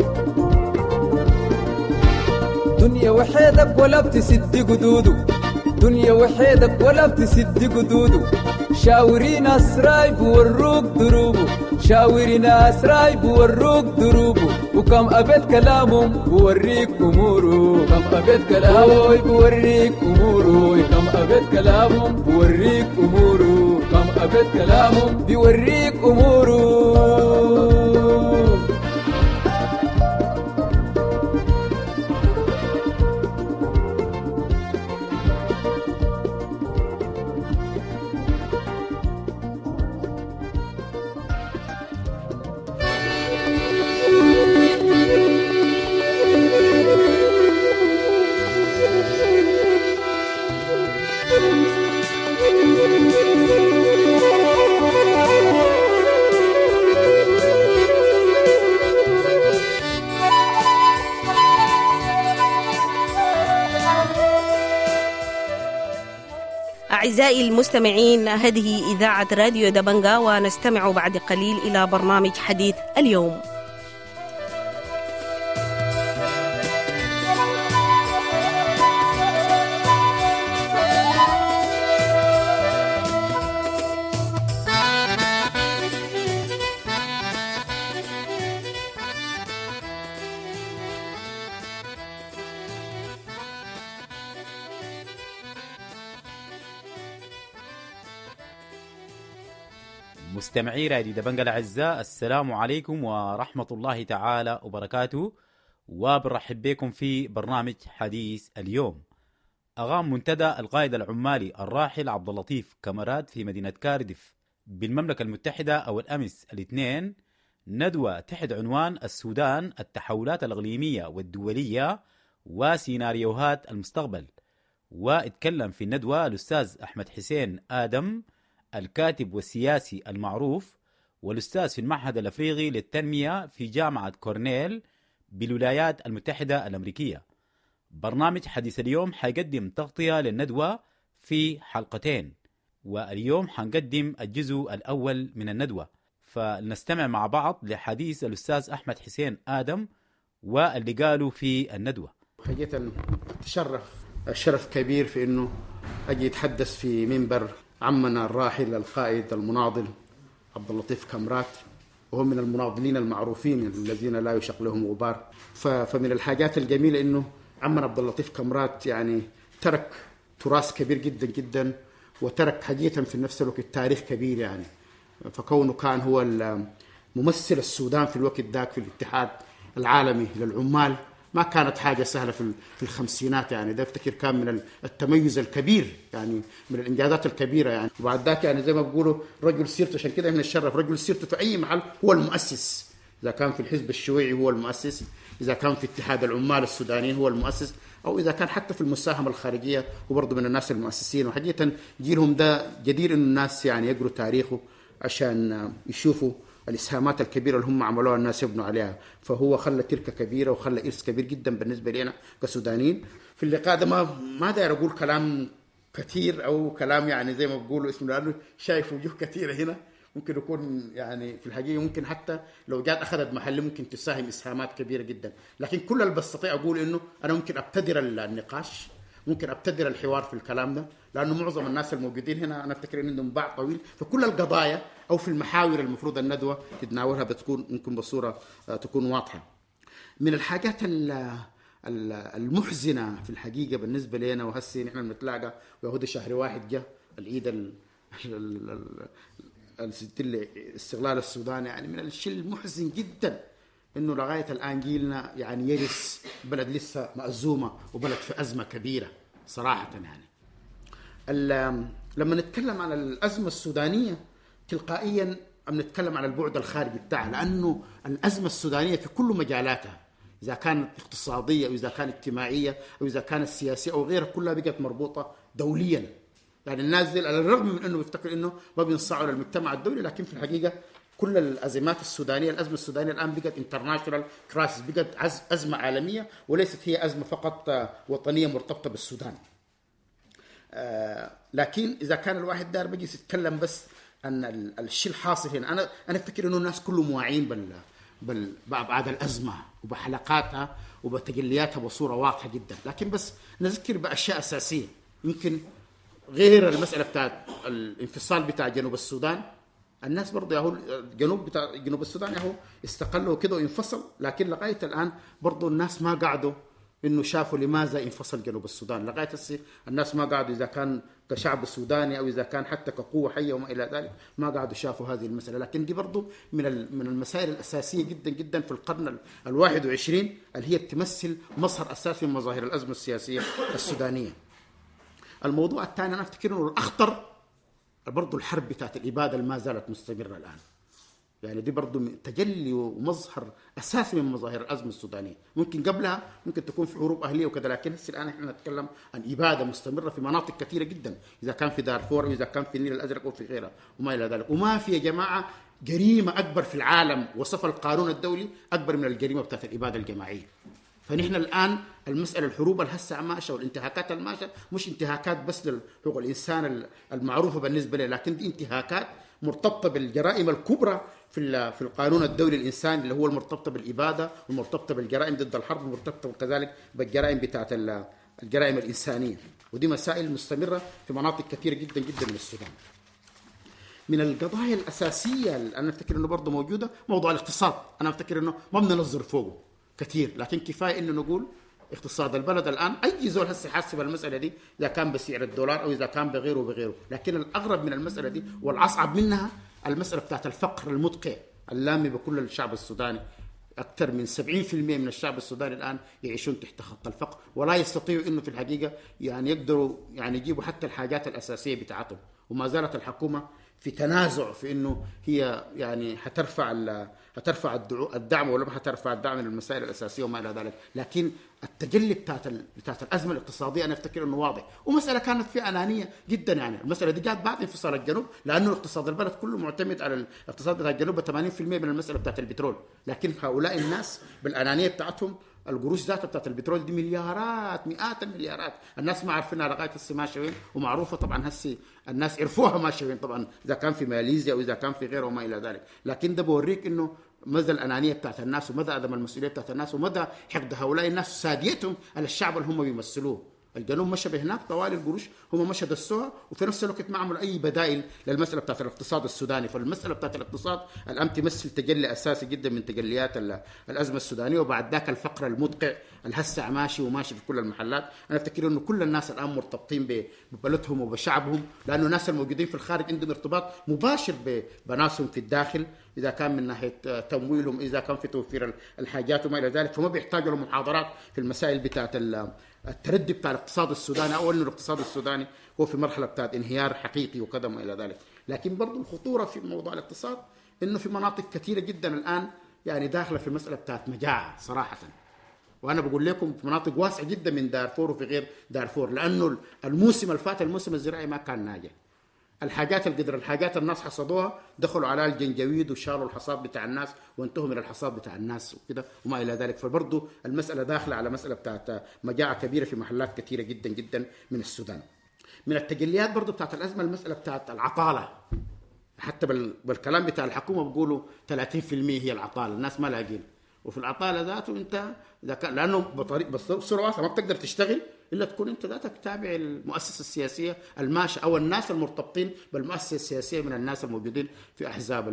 دنيا وحيدك ولا بتسد قدوده، دنيا وحيدك ولا بتسد قدوده شاوري ناس راي بوروك دروبه شاوري ناس راي بوروك دروبه وكم أبد كلامهم بوريك أموره كم أبد كلامهم بوريك أموره كم أبد كلامهم بوريك أموره كم أبد كلامهم بوريك أموره. أعزائي المستمعين، هذه إذاعة راديو دبنجا، ونستمع بعد قليل إلى برنامج حديث اليوم. مستمعي راديو دبنجا الأعزاء، السلام عليكم ورحمة الله تعالى وبركاته، وبنرحب بكم في برنامج حديث اليوم. أقام منتدى القائد العمالي الراحل عبد اللطيف كامرات في مدينة كارديف بالمملكة المتحدة أول أمس الاثنين ندوة تحت عنوان السودان، التحولات الإقليمية والدولية وسيناريوهات المستقبل. واتكلم في الندوة الأستاذ أحمد حسين آدم، الكاتب والسياسي المعروف والأستاذ في المعهد الأفريقي للتنمية في جامعة كورنيل بالولايات المتحدة الأمريكية. برنامج حديث اليوم حيقدم تغطية للندوة في حلقتين، واليوم حنقدم الجزء الأول من الندوة، فلنستمع مع بعض لحديث الأستاذ أحمد حسين آدم واللي قالوا في الندوة. حقيقة الشرف كبير في أنه أجي أتحدث في منبر عمنا الراحل القائد المناضل عبد اللطيف كامرات، وهو من المناضلين المعروفين الذين لا يشق لهم غبار. فمن الحاجات الجميلة أنه عمنا عبد اللطيف كامرات يعني ترك تراث كبير جدا جدا، وترك حقيقة في نفس الوقت تاريخ كبير يعني. فكونه كان هو ممثل السودان في الوقت ذاك في الاتحاد العالمي للعمال، ما كانت حاجة سهلة في الخمسينات يعني. ده افتكر كان من التميز الكبير يعني، من الإنجازات الكبيرة يعني. وبعد ذاك يعني زي ما بيقولوا رجل سيرته، عشان كده من الشرف رجل سيرته في أي محل هو المؤسس. إذا كان في الحزب الشيوعي هو المؤسس، إذا كان في اتحاد العمال السودانيين هو المؤسس، أو إذا كان حتى في المساهمة الخارجية هو برضه من الناس المؤسسين. وحقيقة جيلهم ده جدير إنه الناس يعني يقروا تاريخه عشان يشوفوا الإسهامات الكبيرة اللي هم عملوها الناس يبنوا عليها. فهو خلى تركة كبيرة وخلى إرث كبير جدا بالنسبة لنا كسودانيين. في اللقاء ده ما داير أقول كلام كثير أو كلام يعني زي ما بقولوا اسمه، لأنه شايف وجوه كثيرة هنا ممكن يكون يعني في الحقيقة ممكن حتى لو جات أخذت محل ممكن تساهم إسهامات كبيرة جدا. لكن كل اللي بستطيع أقول إنه أنا ممكن أبتدر النقاش، ممكن أبتدر الحوار في الكلام ده، لأنه معظم الناس الموجودين هنا أنا أفتكر إن عندهم باع طويل في كل القضايا أو في المحاور المفروض الندوة تتناولها بتكون ممكن بصورة تكون واضحة. من الحاجات المحزنة في الحقيقة بالنسبة لنا، وهسي نحن بنتلاقى ويهود شهر واحد جاء العيد الاستقلال السوداني، يعني من الشيء المحزن جدا إنه لغاية الآن جيلنا يعني يرث بلد لسه مأزومة وبلد في أزمة كبيرة صراحة يعني. لما نتكلم عن الأزمة السودانية تلقائيا نتكلم عن البعد الخارجي بتاعها، لأنه الأزمة السودانية في كل مجالاتها، إذا كانت اقتصادية أو إذا كانت اجتماعية أو إذا كانت سياسية أو غيرها، كلها بقت مربوطة دوليا. يعني الناس دي على الرغم من أنه بيفتكر أنه ما بينصاعوا للمجتمع الدولي، لكن في الحقيقة كل الأزمات السودانية، الأزمة السودانية الآن بقت انترناشونال كرايسيس، بقت أزمة عالمية وليست هي أزمة فقط وطنية مرتبطة بالسودان. لكن إذا كان الواحد دار بيجي يتكلم بس عن الشيء الحاصل هنا، أنا أفتكر إنه الناس كلهم واعيين بأبعاد الأزمة وبحلقاتها وبتجلياتها بصورة واضحة جدا، لكن بس نذكر بأشياء أساسية. يمكن غير المساله بتاعت الانفصال بتاع جنوب السودان، الناس برضه ياهو جنوب السودان ياهو استقلوا كده وانفصل، لكن لغايه الان برضه الناس ما قعدوا انه شافوا لماذا انفصل جنوب السودان. لغايه هسه الناس ما قعدوا اذا كان كشعب سوداني او اذا كان حتى كقوه حيه وما الى ذلك، ما قعدوا شافوا هذه المساله. لكن دي برضه من المسائل الاساسيه جدا جدا في القرن ال21 اللي هي بتمثل مظهر اساسي من مظاهر الازمه السياسيه السودانيه. الموضوع الثاني انا افتكر انه الاخطر برضه الحرب بتاعت الاباده اللي ما زالت مستمره الان. يعني دي برضه تجلي ومظهر اساسي من مظاهر الازمه السودانيه. ممكن قبلها ممكن تكون في حروب اهليه وكذا، لكن هسه الان احنا نتكلم عن اباده مستمره في مناطق كثيره جدا، اذا كان في دارفور او اذا كان في النيل الازرق او في غيرها وما الى ذلك. وما في يا جماعه جريمه اكبر في العالم وصف القانون الدولي اكبر من الجريمه بتاعت الاباده الجماعيه. فنحن الان المساله الحروب الهسه ماشيه والانتهاكات الماشيه مش انتهاكات بس لحقوق الانسان المعروفه بالنسبه له، لكن دي انتهاكات مرتبطه بالجرائم الكبرى في القانون الدولي الانساني اللي هو المرتبطه بالاباده والمرتبطه بالجرائم ضد الحرب والمرتبطه كذلك بالجرائم بتاعت الجرائم الانسانيه. ودي مسائل مستمره في مناطق كثيره جدا جدا من السودان. من القضايا الاساسيه اللي انا افتكر انه برضه موجوده موضوع الاقتصاد. انا افتكر انه ما بننظر فوقه كثير، لكن كفايه انه نقول اقتصاد البلد الان اي زول هسه حاسب المساله دي اذا كان بسعر الدولار او اذا كان بغيره، لكن الاغرب من المساله دي والاصعب منها المساله بتاعت الفقر المدقع اللامي بكل الشعب السوداني. اكثر من 70% من الشعب السوداني الان يعيشون تحت خط الفقر، ولا يستطيعوا انه في الحقيقه يعني يقدروا يعني يجيبوا حتى الحاجات الاساسيه بتاعتهم. وما زالت الحكومه في تنازع في انه هي يعني هترفع الدعم ولا ما هترفع الدعم من المسائل الاساسيه وما الى ذلك. لكن التجلي بتاعت الازمه الاقتصاديه انا افتكر انه واضح، ومساله كانت فيها انانيه جدا. يعني المساله دي جات بعد انفصال الجنوب، لانه اقتصاد البلد كله معتمد على الاقتصاد بتاع الجنوب 80% من المساله بتاعت البترول. لكن هؤلاء الناس بالانانيه بتاعتهم القروش ذاتها بتاعت البترول دي مليارات مئات المليارات الناس ما عارفينها لغايه هسه ماشيه وين، ومعروفه طبعا هسه الناس عرفوها ماشيه وين طبعا اذا كان في ماليزيا او اذا كان في غيره وما الى ذلك. لكن ده بوريك انه مدى الانانيه بتاعت الناس ومدى عدم المسؤوليه بتاعت الناس ومدى حقد هؤلاء الناس وساديتهم على الشعب اللي هم بيمثلوه. الجنوب مشى بهناك طوال القروش هم مشى دسوها، وفي نفس الوقت ما عملوا اي بدائل للمساله بتاعت الاقتصاد السوداني. فالمساله بتاعت الاقتصاد الان تمثل تجلي اساسي جدا من تجليات الازمه السودانيه. وبعد ذاك الفقر المدقع الهسع ماشي وماشي في كل المحلات. انا افتكر انه كل الناس الان مرتبطين ببلدهم وبشعبهم، لانه الناس الموجودين في الخارج عندهم ارتباط مباشر بناسهم في الداخل، اذا كان من ناحيه تمويلهم اذا كان في توفير الحاجات وما الى ذلك. فما بيحتاجوا لمحاضرات في المسائل بتاعت التردي بتاع الاقتصاد السوداني، او انه الاقتصاد السوداني هو في مرحله بتاعت انهيار حقيقي وكذا ما الى ذلك. لكن برضو الخطوره في موضوع الاقتصاد انه في مناطق كثيره جدا الان يعني داخله في المساله بتاعت مجاعه صراحه. وانا بقول لكم في مناطق واسعه جدا من دارفور وفي غير دارفور، لانه الموسم الفات الموسم الزراعي ما كان ناجح. الحاجات الناس حصدوها دخلوا على الجنجويد وشالوا الحصاد بتاع الناس وانتهوا من الحصاد بتاع الناس وكده وما الى ذلك. فبرضه المساله داخله على مساله بتاعت مجاعه كبيره في محلات كثيره جدا جدا من السودان. من التجليات برضه بتاعت الازمه المساله بتاعت العطاله. حتى بالكلام بتاع الحكومه بيقولوا 30% هي العطاله، الناس ما لاقين. وفي العطاله ذاته انت اذا كان لانه بصوره واسعه ما بتقدر تشتغل الا تكون انت ذاتك تابع المؤسسه السياسيه الماشيه او الناس المرتبطين بالمؤسسه السياسيه من الناس الموجودين في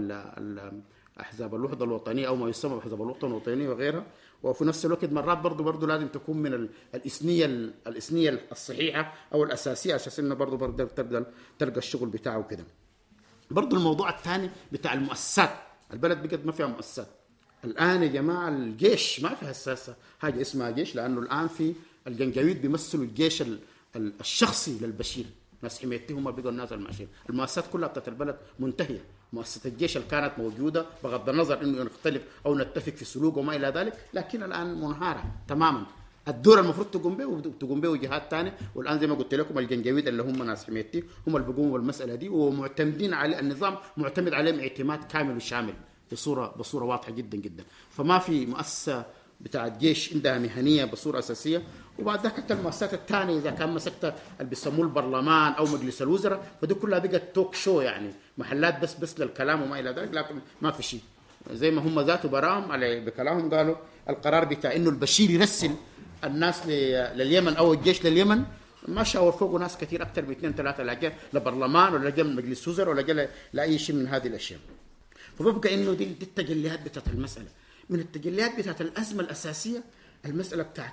احزاب الوحده الوطنيه او ما يسمى باحزاب الوطن الوطنيه وغيرها. وفي نفس الوقت مرات برضه لازم تكون من الاسنيه الصحيحه او الاساسيه عشان انه برضه تلقى الشغل بتاعه كده. برضه الموضوع الثاني بتاع المؤسسات، البلد بقت ما فيها مؤسسات الان يا جماعه. الجيش ما فيها اساسا حاجه اسمها جيش، لانه الان في الجنجويد بيمثلوا الجيش الشخصي للبشير، ناس حميتي هم بقوا الناس الماشيين. المؤسسات كلها بتاعت البلد منتهيه. مؤسسه الجيش اللي كانت موجوده بغض النظر انه نختلف او نتفق في سلوك وما الى ذلك، لكن الان منهاره تماما. الدور المفروض تقوم به جهات ثانيه. والان زي ما قلت لكم الجنجويد اللي هم ناس حميتي هم اللي بيقوموا بالمساله دي، ومعتمدين على النظام معتمد عليهم اعتماد كامل وشامل بصوره واضحه جدا جدا. فما في مؤسسه بتاعت جيش عندها مهنيه بصوره اساسيه. وبعد ذاك حتى المؤسسات الثانيه اذا كان مسكت اللي بيسموه البرلمان او مجلس الوزراء فدي كلها بقت توك شو، يعني محلات بس للكلام وما الى ذلك، لكن ما في شيء. زي ما هم ذاته براهم على بكلامهم قالوا القرار بتاع انه البشير يرسل الناس لليمن او الجيش لليمن ما شاور فوقه ناس كثير اكثر من 2-3 لا لبرلمان ولا جاء من مجلس وزراء ولا جاء لاي شيء من هذه الاشياء. فببقى انه دي التجليات بتاعت المساله. من التجليات بتاعت الازمه الاساسيه المساله بتاعت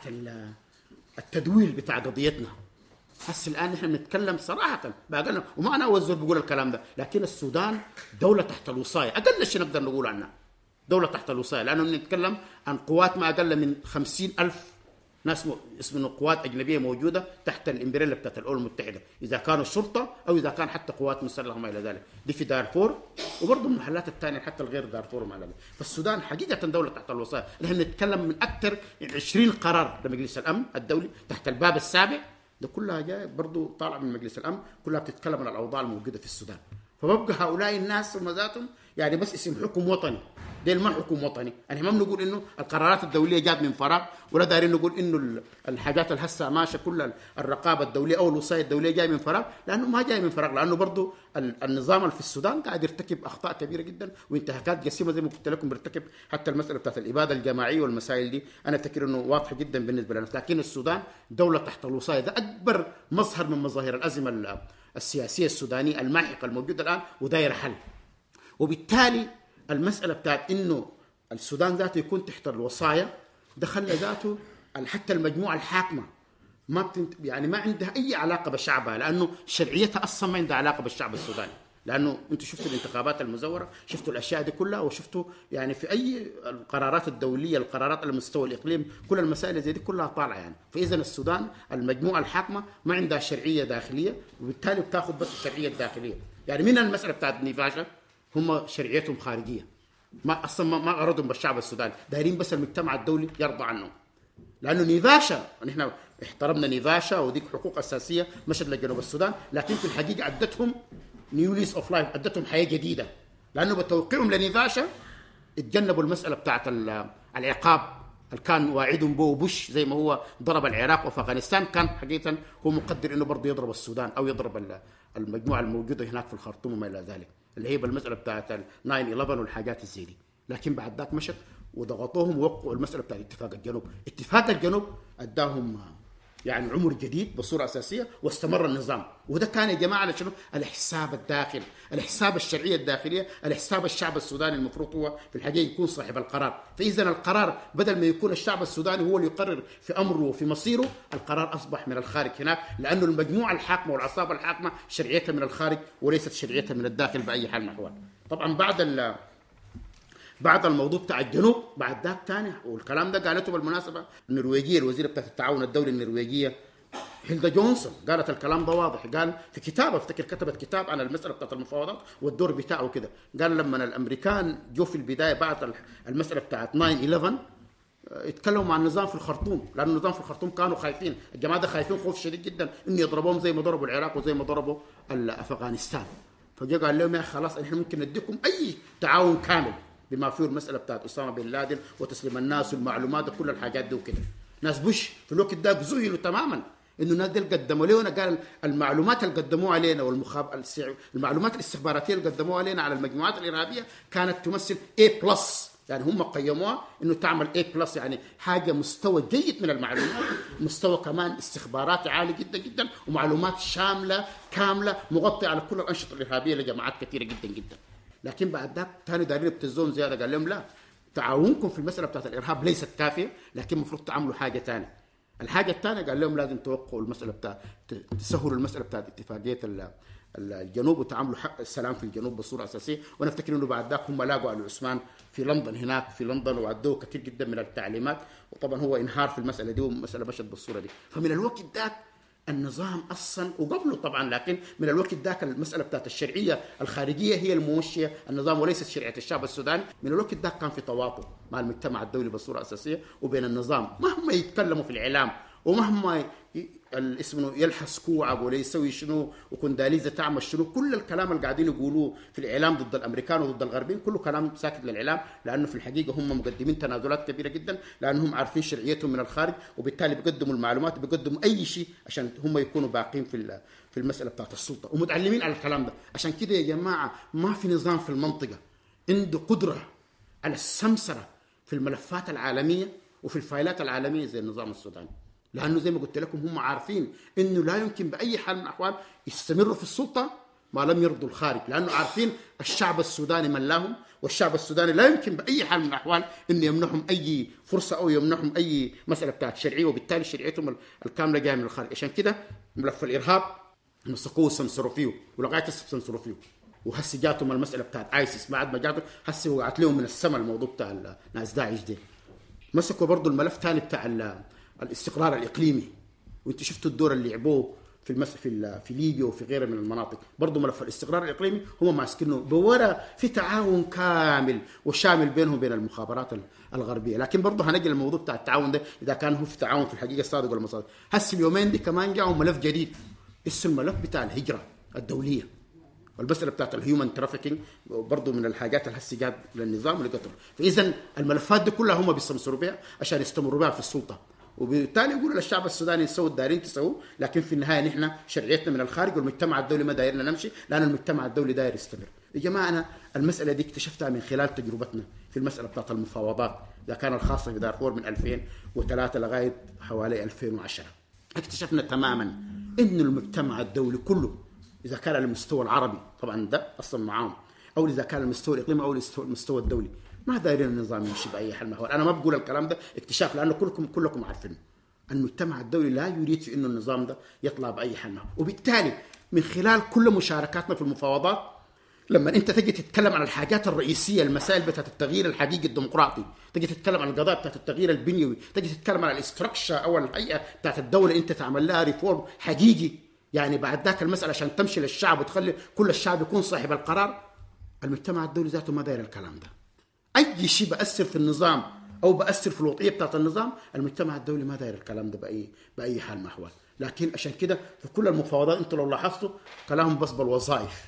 التدويل بتاع قضيتنا. هسه الان نحن بنتكلم صراحه بقى، وما انا اول زول بقول الكلام ده، لكن السودان دوله تحت الوصايه، اقل شيء نقدر نقول عنها دوله تحت الوصايه، لانه بنتكلم عن قوات ما اقل من 50,000 ناس اسمه قوات اجنبيه موجوده تحت الامبريلا بتاعت الامم المتحده، اذا كانوا شرطه او اذا كان حتى قوات مسلحه وما الى ذلك. دي في دارفور وبرضه المحلات الثانيه حتى الغير دارفور وما الى ذلك. فالسودان حقيقه دوله تحت الوصايه. نحن نتكلم من اكثر من 20 قرار لمجلس الامن الدولي تحت الباب السابع، ده كلها جاي برضه طالع من مجلس الامن، كلها بتتكلم عن الاوضاع الموجوده في السودان. فببقى هؤلاء الناس هم ذاتهم يعني بس اسم حكم وطني، ديل ما حكم وطني. يعني ما بنقول انه القرارات الدوليه جات من فراغ، ولا دايرين نقول انه الحاجات اللي هسه ماشيه كل الرقابه الدوليه او الوصايه الدوليه جايه من فراغ، لانه ما جاي من فراغ، لانه برضه النظام اللي في السودان قاعد يرتكب اخطاء كبيره جدا وانتهاكات جسيمه زي ما قلت لكم، بيرتكب حتى المساله بتاعت الاباده الجماعيه والمسائل دي انا افتكر انه واضحه جدا بالنسبه لنا. لكن السودان دوله تحت الوصايه، ده اكبر مظهر من مظاهر الازمه السياسيه السودانيه الماحقه الموجوده الان ودايره حل. وبالتالي المساله بتاعت انه السودان ذاته يكون تحت الوصايا ده خلى ذاته حتى المجموعه الحاكمه ما يعني ما عندها اي علاقه بشعبها، لانه شرعيتها اصلا ما عندها علاقه بالشعب السوداني. لانه انتم شفتوا الانتخابات المزوره، شفتوا الاشياء دي كلها، وشفتوا يعني في اي القرارات الدوليه، القرارات على مستوى الاقليم، كل المسائل زي دي كلها طالعه يعني. فاذا السودان المجموعه الحاكمه ما عندها شرعيه داخليه، وبالتالي بتاخذ بس الشرعيه الداخليه. يعني من المساله بتاعت نيفاشا هم شرعيتهم خارجيه، ما اصلا ما غرضهم بالشعب السوداني، دايرين بس المجتمع الدولي يرضى عنه. لانه نيفاشا نحن احترمنا نيفاشا وديك حقوق اساسيه مشت لجنوب السودان، لكن في الحقيقه ادتهم نيو ليس اوف لايف، ادتهم حياه جديده، لانه بتوقيعهم لنيفاشا اتجنبوا المساله بتاعت العقاب اللي كان واعدهم به بوش، زي ما هو ضرب العراق وافغانستان، كان حقيقه هو مقدر انه برضه يضرب السودان او يضرب المجموعه الموجوده هناك في الخرطوم وما الى ذلك، اللي هي بالمساله بتاعت 9/11 والحاجات الزي دي. لكن بعد ذاك مشت وضغطوهم ووقعوا المساله بتاعت اتفاق الجنوب. اتفاق الجنوب اداهم يعني عمر جديد بصوره اساسيه، واستمر النظام. وده كان يا جماعه على شنو؟ الحساب الداخلي، الحساب الشرعيه الداخليه، الحساب الشعب السوداني المفروض هو في الحقيقه يكون صاحب القرار. فاذا القرار بدل ما يكون الشعب السوداني هو اللي يقرر في امره وفي مصيره، القرار اصبح من الخارج هناك، لانه المجموعه الحاكمه والعصابه الحاكمه شرعيتها من الخارج وليست شرعيتها من الداخل باي حال من الاحوال. طبعا بعد الموضوع بتاع الجنوب بعد ذاك ثاني، والكلام ده قالته بالمناسبه النرويجيه الوزيره بتاعت التعاون الدولي النرويجيه هيلدا جونسون، قالت الكلام ده واضح. قال في كتاب، افتكر كتبت كتاب عن المساله بتاعت المفاوضات والدور بتاعه كده. قال لما الامريكان جو في البدايه بعد المساله بتاعت 9/11 اتكلموا عن النظام في الخرطوم، لأن النظام في الخرطوم كانوا خايفين، الجماعه ده خايفين خوف شديد جدا انه يضربوهم زي ما ضربوا العراق وزي ما ضربوا افغانستان. فجاء قال لهم يا خلاص احنا ممكن نديكم اي تعاون كامل بما فيه المساله بتاعت اسامه بن لادن وتسليم الناس والمعلومات وكل الحاجات دي وكده. ناس بوش في الوقت ده ذهلوا تماما انه الناس دي قدموا لنا، قال المعلومات اللي قدموها علينا المعلومات الاستخباراتيه اللي قدموها علينا على المجموعات الارهابيه كانت تمثل A+، يعني هم قيموها انه تعمل A+، يعني حاجه مستوى جيد من المعلومات، مستوى كمان استخباراتي عالي جدا جدا، ومعلومات شامله كامله مغطيه على كل الانشطه الارهابيه لجماعات كثيره جدا جدا. لكن بعد ذاك ثاني دارين يبتزون زياده، قال لهم لا، تعاونكم في المساله بتاعت الارهاب ليست كافيه، لكن المفروض تعملوا حاجه ثانيه. الحاجه الثانيه قال لهم لازم توقعوا المساله بتاعت تسهلوا المساله بتاعت اتفاقيه الجنوب وتعاملوا حق السلام في الجنوب بصوره اساسيه. وانا افتكر انه بعد ذاك هم لاقوا ال عثمان في لندن، هناك في لندن، وعدوه كثير جدا من التعليمات، وطبعا هو انهار في المساله دي والمساله مشت بالصوره دي. فمن الوقت ذاك النظام اصلا وقبله طبعا، لكن من الوقت ذاك المساله بتاعت الشرعيه الخارجيه هي الموشيه النظام وليست شريعه الشعب السوداني. من الوقت ذاك كان في تواطؤ مع المجتمع الدولي بصوره اساسيه وبين النظام، مهما يتكلموا في الاعلام ومهما اسمه يلحس كوعب ولا يسوي شنو وكنداليزه تعمل شنو، كل الكلام اللي قاعدين يقولوه في الاعلام ضد الامريكان وضد الغربيين كله كلام ساكت للاعلام، لانه في الحقيقه هم مقدمين تنازلات كبيره جدا، لانهم عارفين شرعيتهم من الخارج، وبالتالي بيقدموا المعلومات، بيقدموا اي شيء عشان هم يكونوا باقين في المساله بتاعت السلطه، ومتعلمين على الكلام ده. عشان كده يا جماعه ما في نظام في المنطقه عنده قدره على السمسره في الملفات العالميه وفي الفايلات العالميه زي النظام السوداني. لأنه زي ما قلت لكم هم عارفين إنه لا يمكن بأي حال من الأحوال يستمروا في السلطة ما لم يرضوا الخارج، لأنه عارفين الشعب السوداني ملاهم، والشعب السوداني لا يمكن بأي حال من الأحوال إنه يمنحهم أي فرصة أو يمنحهم أي مسألة بتاعت شرعية، وبالتالي شرعيتهم الكاملة جاية من الخارج. عشان كده ملف الإرهاب مسكوه وسمسروا فيه ولغاية سمسروا فيه، وهسي جاتهم المسألة بتاعت آيسيس بعد ما جاتهم هسي وقعت لهم من السماء الموضوع بتاع ناس داعش دي. مسكوا برضو الملف تاني بتاع الاستقرار الإقليمي، وانت شفتوا الدور اللي لعبوه في ليبيا وفي غيرها من المناطق. برضو ملف الاستقرار الإقليمي هم ماسكينه بورا في تعاون كامل وشامل بينهم وبين المخابرات الغربية. لكن برضو هنجي الموضوع بتاع التعاون ده إذا كان هو في تعاون في الحقيقة صادق ولا مصادق. هسي اليومين دي كمان جاءوا ملف جديد اسمه الملف بتاع الهجرة الدولية، والمسألة بتاعت الهيومن ترافيكينج برضو من الحاجات اللي هسي جات للنظام والقتل. فإذا الملفات دي كلها هم بيستمسروا بها عشان يستمروا بها في السلطة، وبالتالي يقولوا للشعب السوداني يسووا الدارين تسووا، لكن في النهاية نحن شرعيتنا من الخارج والمجتمع الدولي ما دايرنا نمشي، لأن المجتمع الدولي داير يستمر. يا جماعة أنا المسألة دي اكتشفتها من خلال تجربتنا في المسألة بتاعت المفاوضات إذا كان الخاصة في دارفور من 2003 لغاية حوالي 2010. اكتشفنا تماما إن المجتمع الدولي كله إذا كان على المستوى العربي طبعا ده أصلا معاهم، أو إذا كان المستوى الإقليمي أو المستوى الدولي ما دايرين النظام يمشي بأي حال ما هو. أنا ما بقول الكلام ده اكتشاف، لأنه كلكم عارفين المجتمع الدولي لا يريد في إنه النظام ده يطلع بأي حال ما هو. وبالتالي من خلال كل مشاركاتنا في المفاوضات لما أنت تجي تتكلم عن الحاجات الرئيسية المسائل بتاعت التغيير الحقيقي الديمقراطي، تجي تتكلم عن القضايا بتاعت التغيير البنيوي، تجي تتكلم عن الاستراكشر أو الهيئة بتاعت الدولة أنت تعمل لها ريفورم حقيقي، يعني بعد ذاك المسألة عشان تمشي للشعب وتخلي كل الشعب يكون صاحب القرار. المجتمع الدولي ذاته ما داير الكلام ده. أي شيء بأثر في النظام أو بأثر في الوضعية بتاعت النظام المجتمع الدولي ما داير الكلام ده بأي حال ما هو. لكن عشان كده في كل المفاوضات أنت لو لاحظتوا كلامهم بس بالوظائف،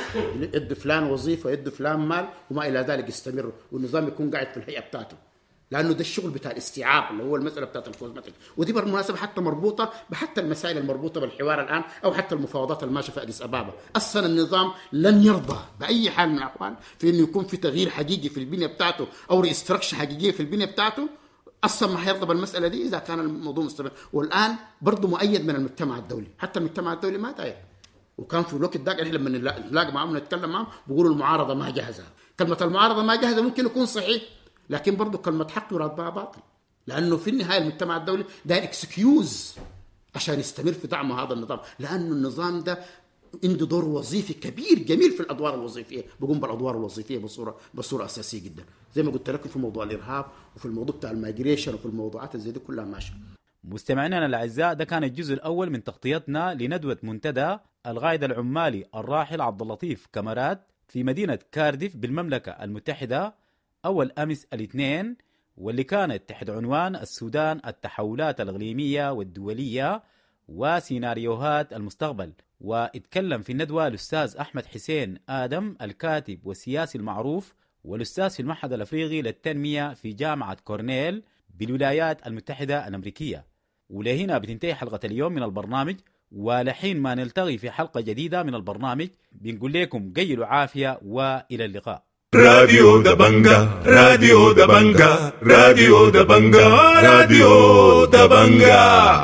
يد فلان وظيفة يد فلان مال وما إلى ذلك يستمر، والنظام يكون قاعد في الهيئة بتاعته، لأنه ده الشغل بتاع الاستيعاب اللي هو المسألة بتاعت الكوزمتيك. ودي بالمناسبة حتى مربوطة بحتى المسائل المربوطة بالحوار الآن أو حتى المفاوضات الماشية في أديس أبابا. أصلا النظام لن يرضى بأي حال من الأحوال في إنه يكون في تغيير حقيقي في البنية بتاعته أو ريستركشن حقيقية في البنية بتاعته. أصلا ما هيرضى بالمسألة دي إذا كان الموضوع مستمر. والآن برضو مؤيد من المجتمع الدولي، حتى المجتمع الدولي ما داير. وكان في الوقت ده احنا لما نلاقي معهم نتكلم معهم بيقولوا المعارضة ما جاهزة. كلمة المعارضة ما جاهزة ممكن يكون صحيح، لكن برضو كلمة حق يراد بها باطل، لأنه في النهاية المجتمع الدولي داير اكسكيوز عشان يستمر في دعم هذا النظام، لأنه النظام ده عنده دور وظيفي كبير جميل في الأدوار الوظيفية، بيقوم بالأدوار الوظيفية بصورة أساسية جدا، زي ما قلت لكم في موضوع الإرهاب وفي الموضوع بتاع المايجريشن وفي الموضوعات زي دي كلها ماشية. مستمعينا الأعزاء، ده كان الجزء الأول من تغطيتنا لندوة منتدى القائد العمالي الراحل عبد اللطيف كمرات في مدينة كارديف بالمملكة المتحدة أول أمس الاثنين، واللي كانت تحت عنوان السودان التحولات الإقليمية والدولية وسيناريوهات المستقبل. واتكلم في الندوة الأستاذ أحمد حسين آدم الكاتب والسياسي المعروف والأستاذ في المعهد الأفريقي للتنمية في جامعة كورنيل بالولايات المتحدة الأمريكية. ولهنا بتنتهي حلقة اليوم من البرنامج، ولحين ما نلتقي في حلقة جديدة من البرنامج بنقول لكم قيلوا عافية وإلى اللقاء. راديو دبنجا راديو دبنجا راديو دبنجا راديو دبنجا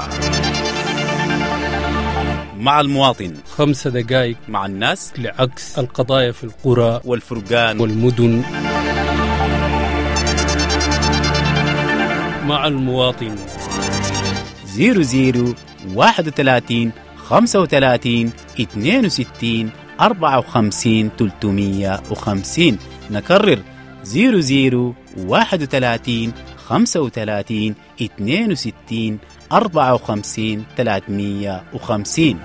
مع المواطن 5 دقائق مع الناس لعكس القضايا في القرى والفرقان والمدن. مع المواطن 00 31 35 62 54 350. نكرر 00 31 35 62 54 350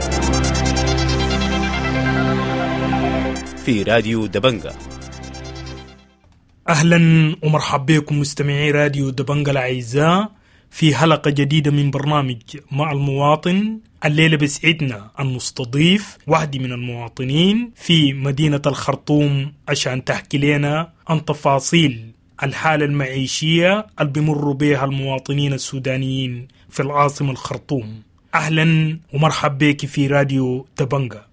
في راديو دبنجا. أهلا ومرحبا بكم مستمعي راديو دبنجا الأعزاء في حلقة جديدة من برنامج مع المواطن. الليلة بسعدنا أن نستضيف واحدة من المواطنين في مدينة الخرطوم عشان تحكي لنا عن تفاصيل الحالة المعيشية اللي بمروا بها المواطنين السودانيين في العاصمة الخرطوم. أهلا ومرحبا بك في راديو دبنجا.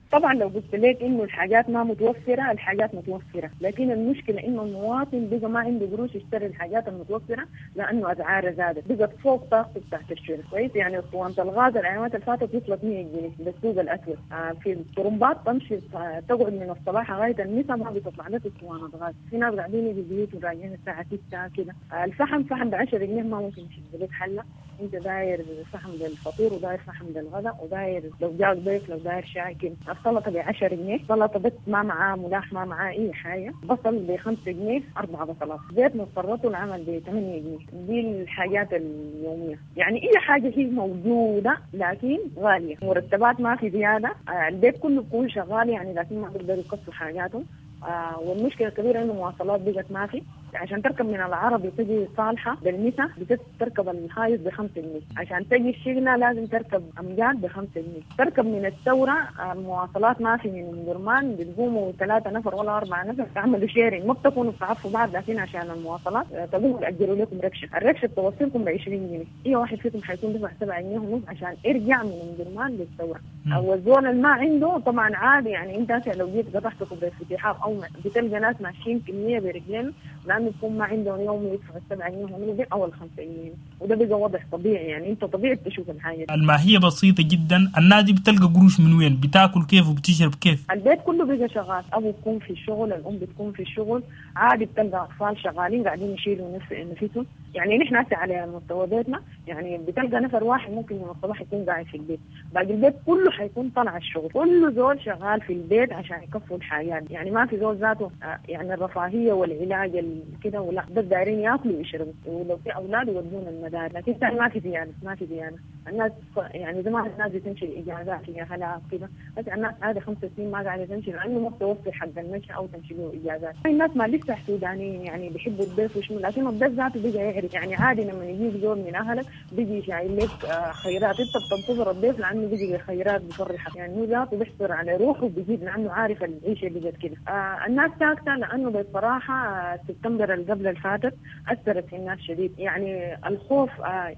طبعا لو قلت لك انه الحاجات ما متوفره، الحاجات متوفره، لكن المشكله انه المواطن بقى ما عنده قروش يشتري الحاجات المتوفره لانه اسعارها زادت، بقت فوق طاقته بتاعت الشراء. كويس؟ يعني اسطوانه الغاز الايامات اللي فاتت وصلت 100 جنيه بالسوق الاسود. في الطرمبات تمشي تقعد من الصباح لغايه المساء ما بتطلع لك اسطوانه غاز. في ناس قاعدين بيجوا راجعين الساعه 6 كده. الفحم ب 10 جنيه ما ممكن يشد لك حله. انت داير فحم للفطور وداير فحم للغداء وداير لو جاك ضيف لو داير شاي كده. السلطه ب 10 جنيه، سلطه بس ما معاه ملاح ما معاه اي حاجه، بصل ب 5 جنيه 4 بصلات، زيت مضطرته العمل ب 8 جنيه. دي الحاجات اليوميه، يعني اي حاجه هي موجوده لكن غاليه، مرتبات ما في زياده، البيت كله بيكون شغال يعني لكن ما بيقدروا يكفوا حاجاتهم. والمشكله الكبيره انه مواصلات بقت ما في، عشان تركب من العربي تجي صالحه بالمسا بتركب الهايز ب 5 جنيه، عشان تجي الشغله لازم تركب امجاد ب 5 جنيه، تركب من الثوره مواصلات ما في من درمان، بتقوموا 3 نفر ولا 4 نفر تعملوا شيرين، ما بتكونوا بتعرفوا بعض لكن عشان المواصلات تقوموا تاجروا لكم ركشه، الركشه بتوصلكم ب 20 جنيه، اي واحد فيكم حيكون دفع 7 جنيه ونص عشان يرجع من درمان للثوره. والزول اللي ما عنده طبعا عادي، يعني انت لو جيت قطعت كوبري افتتاحات او بتلقى ناس ماشيين كميه برجلين لانه يكون ما عندهم يوم يدفعوا 7 جنيه ونص او 5 جنيه، وده بقى واضح طبيعي، يعني انت طبيعي تشوف الحاجه. الماهيه بسيطه جدا، الناس دي بتلقى قروش من وين؟ بتاكل كيف وبتشرب كيف؟ البيت كله بقى شغال، ابو بيكون في الشغل، الام بتكون في الشغل، عادي بتلقى اطفال شغالين قاعدين يشيلوا نفسهم، يعني نحن هسه على مستوى بيتنا يعني بتلقى نفر واحد ممكن من الصباح يكون قاعد في البيت، باقي البيت كله حيكون طلع الشغل، كله زول شغال في البيت عشان يكفوا الحياه، يعني ما في زول ذاته يعني الرفاهيه والعلاج كده ولا، بس دايرين ياكلوا ويشربوا، ولو في اولاد يودون المدارس، لكن ما في ديانه، ما في ديانه. الناس يعني زمان الناس بتمشي الاجازات يا هلا كده، بس الناس هذه 5 سنين ما قاعده تمشي لانه ما بتوفر حق المشي او تمشي له اجازات. الناس ما لسه سودانيين يعني بيحبوا الضيف وشو، لكن الضيف ذاته بيجي يعرف، يعني عادي لما يجيك زول من اهلك بيجي شايل لك خيرات، انت بتنتظر الضيف لانه بيجي بخيرات بيفرحك، يعني هو ذاته بيحصر على روحه وبيجيب لانه عارف العيشه اللي قد كده. الناس ساكته لانه بصراحه سبتمبر اللي قبل اللي فاتت اثرت في الناس شديد، يعني الخوف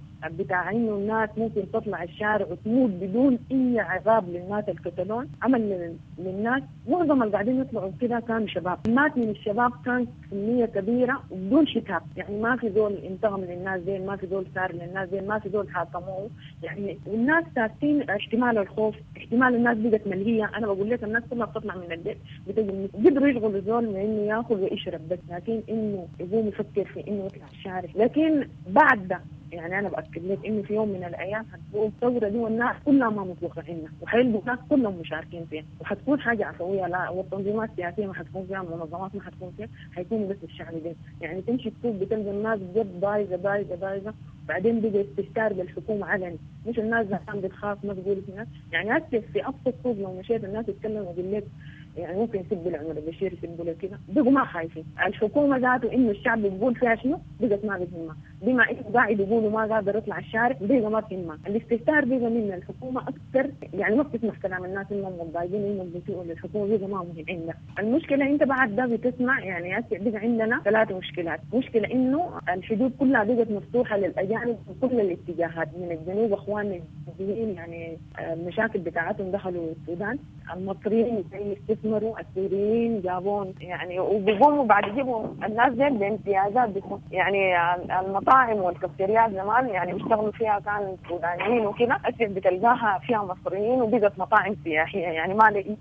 بتاع انه الناس ممكن تطلع الشارع وتموت بدون اي عقاب للناس الكتالون، عمل للناس معظم اللي قاعدين يطلعوا كده كانوا شباب، مات من الشباب كان كميه كبيره وبدون شتات، يعني ما في دول انتقم للناس دي، ما في دول سار للناس دي، ما في دول حاكموه، يعني الناس ساكتين احتمال الخوف، احتمال الناس بقت ملهيه. انا بقول لك الناس كلها بتطلع من البيت بتجي قدروا يشغلوا الزول من انه ياكل ويشرب بس، لكن انه يقوم يفكر في انه يطلع الشارع. لكن بعد ده يعني انا باكد لك انه في يوم من الايام حتكون الثوره دي والناس كلها ما متوقعينها، وحيلقوا الناس كلهم مشاركين فيها، وحتكون حاجه عفويه، لا والتنظيمات السياسيه ما حتكون فيها، المنظمات ما حتكون فيها، حيكون بس الشعب ده، يعني تمشي السوق بتلقى الناس بجد بايظه، بعدين بيجي استهتار بالحكومه علني، مش الناس زعلان بتخاف ما بتقول في ناس، يعني هسه في ابسط سوق لو مشيت الناس يتكلموا يقول لك يعني ممكن يسبوا العمر البشير يسبوا له كده، بقوا ما خايفين، الحكومه ذاته انه الشعب بيقول فيها شنو بقت ما بتهمها، بما انه قاعد يقولوا ما قادر يطلع الشارع بقى ما بتهمها، الاستهتار بقى من الحكومه اكثر، يعني ما بتسمع كلام الناس انهم متضايقين انهم بيسيئوا للحكومه بقى ما مهم عندها، المشكله انت بعد ده بتسمع يعني هسه بقى عندنا 3 مشكلات، مشكله انه الحدود كلها بقت مفتوحه للاجانب من كل الاتجاهات، من الجنوب اخواننا الجنوبيين يعني المشاكل بتاعتهم دخلوا السودان، المصريين يستثمروا، السوريين جابون يعني وبيقوموا بعد يجيبوا الناس دي بامتيازات بيكون، يعني المطاعم والكافتريات زمان يعني بيشتغلوا فيها كان سودانيين وكده، هسه بتلقاها فيها مصريين وبقت مطاعم سياحيه يعني ما لقيت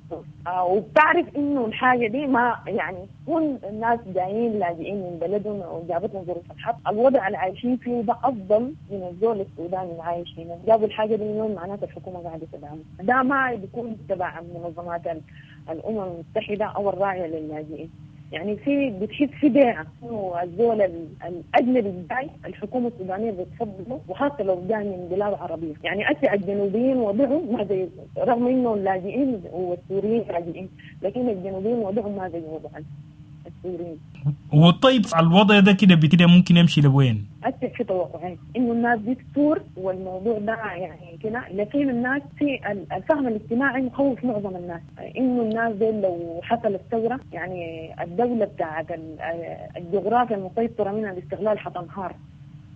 وبتعرف انه الحاجه دي ما يعني يكون الناس جايين لاجئين من بلدهم وجابتهم ظروف الحرب، الوضع اللي عايشين فيه ده افضل من الزول السوداني اللي عايش هنا، جابوا الحاجه دي من معناته الحكومه قاعده تدعمه، ده ما بيكون تبع منظمات الامم المتحده او الراعيه للاجئين، يعني في بتحس في بيعه انه الزول الاجنبي الجاي الحكومه السودانيه بتفضله، وخاصه لو جاي من بلاد عربيه، يعني اسيا الجنوبيين وضعهم ما زي، رغم انه اللاجئين والسوريين لاجئين، لكن الجنوبيين وضعهم ما زي وضع السوريين. وطيب الوضع ده كده ممكن يمشي لوين؟ أسف في توقعين إنه الناس دي تثور والموضوع ده يعني كده، لكن الناس في الفهم الاجتماعي مخوف معظم الناس إنه الناس دي لو حصلت ثورة يعني الدولة بتاعت الجغرافيا المسيطرة منها الاستغلال حتنهار،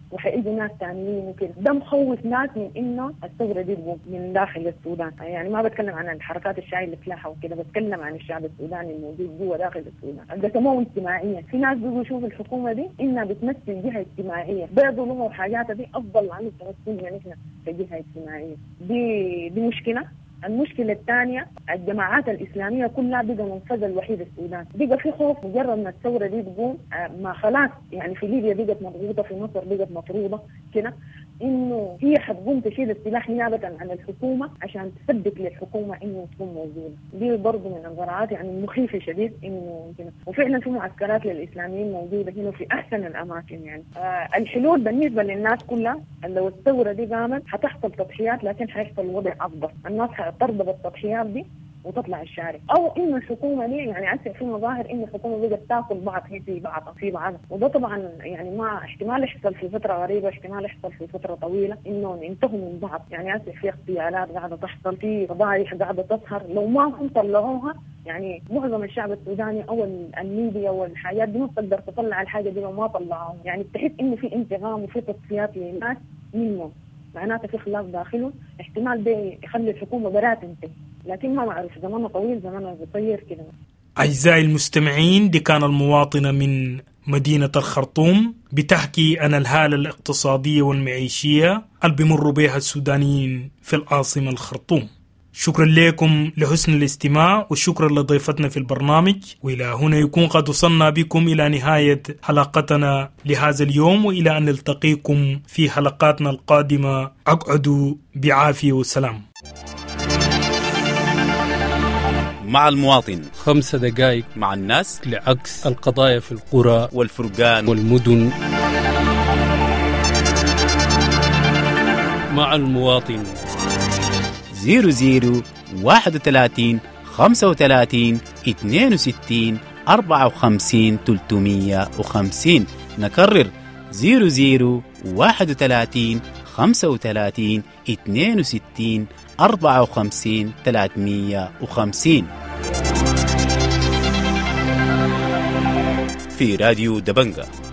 وحيجي ناس ثانيين وكده. ده مخوف ناس من انه الثوره دي تقوم من داخل السودان. يعني ما بتكلم عن الحركات الشايله سلاحها وكده، بتكلم عن الشعب السوداني الموجود جوا داخل السودان. ده سموه اجتماعيا. في ناس بيجوا يشوفوا الحكومه دي انها بتمثل جهه اجتماعيه، بيظلموا وحاجاتها دي افضل عن تمثلنا نحن كجهه اجتماعيه. دي مشكله. المشكلة الثانية الجماعات الإسلامية كلها بقى منفذ الوحيد السودان. بقى في خوف مجرد ما الثورة دي تقوم، ما خلاص يعني في ليبيا بقت مضغوطة، في مصر بقت مفروضة كده إنه هي حتقوم تشيل السلاح نيابة عن الحكومة عشان تثبت للحكومة إنه تكون موجودة. دي برضه من القرارات يعني مخيفة شديد إنه كده. وفعلا في معسكرات للإسلاميين موجودة هنا في أحسن الأماكن. يعني الحلول بالنسبة للناس كلها لو الثورة دي قامت حتحصل تضحيات، لكن حيحصل وضع أفضل. الناس ترضى بالتضحيات دي وتطلع الشارع، او انه الحكومه دي يعني عسى في مظاهر ان الحكومه بقت تاكل بعض في بعض، وده طبعا يعني ما احتمال يحصل في فتره قريبه، احتمال يحصل في فتره طويله انه ينتهوا من بعض. يعني عسى في اغتيالات قاعده تحصل، في فضايح قاعده تظهر، لو ما هم طلعوها يعني معظم الشعب السوداني او الليبي والحاجات دي ما بتقدر تطلع الحاجه دي لو ما طلعوها. يعني بتحس انه في انتقام وفي تصفيات للناس منهم، معناته في خلاف داخله، احتمال ده يخلي الحكومه برا تنتهي، لكن ما معروف زمانه طويل زمانه قصير كده. أعزائي المستمعين، دي كان المواطنة من مدينة الخرطوم بتحكي عن الحالة الاقتصادية والمعيشية اللي بمر بها السودانيين في العاصمة الخرطوم. شكرا لكم لحسن الاستماع، وشكرا لضيفتنا في البرنامج. وإلى هنا يكون قد وصلنا بكم إلى نهاية حلقتنا لهذا اليوم، وإلى أن نلتقيكم في حلقاتنا القادمة. أقعدوا بعافية وسلام. مع المواطن 5 دقائق مع الناس لعكس القضايا في القرى والفرقان والمدن. مع المواطن 00 31 35 62 54 350. نكرر 00 31 35 62 54 350 في راديو دبنجة.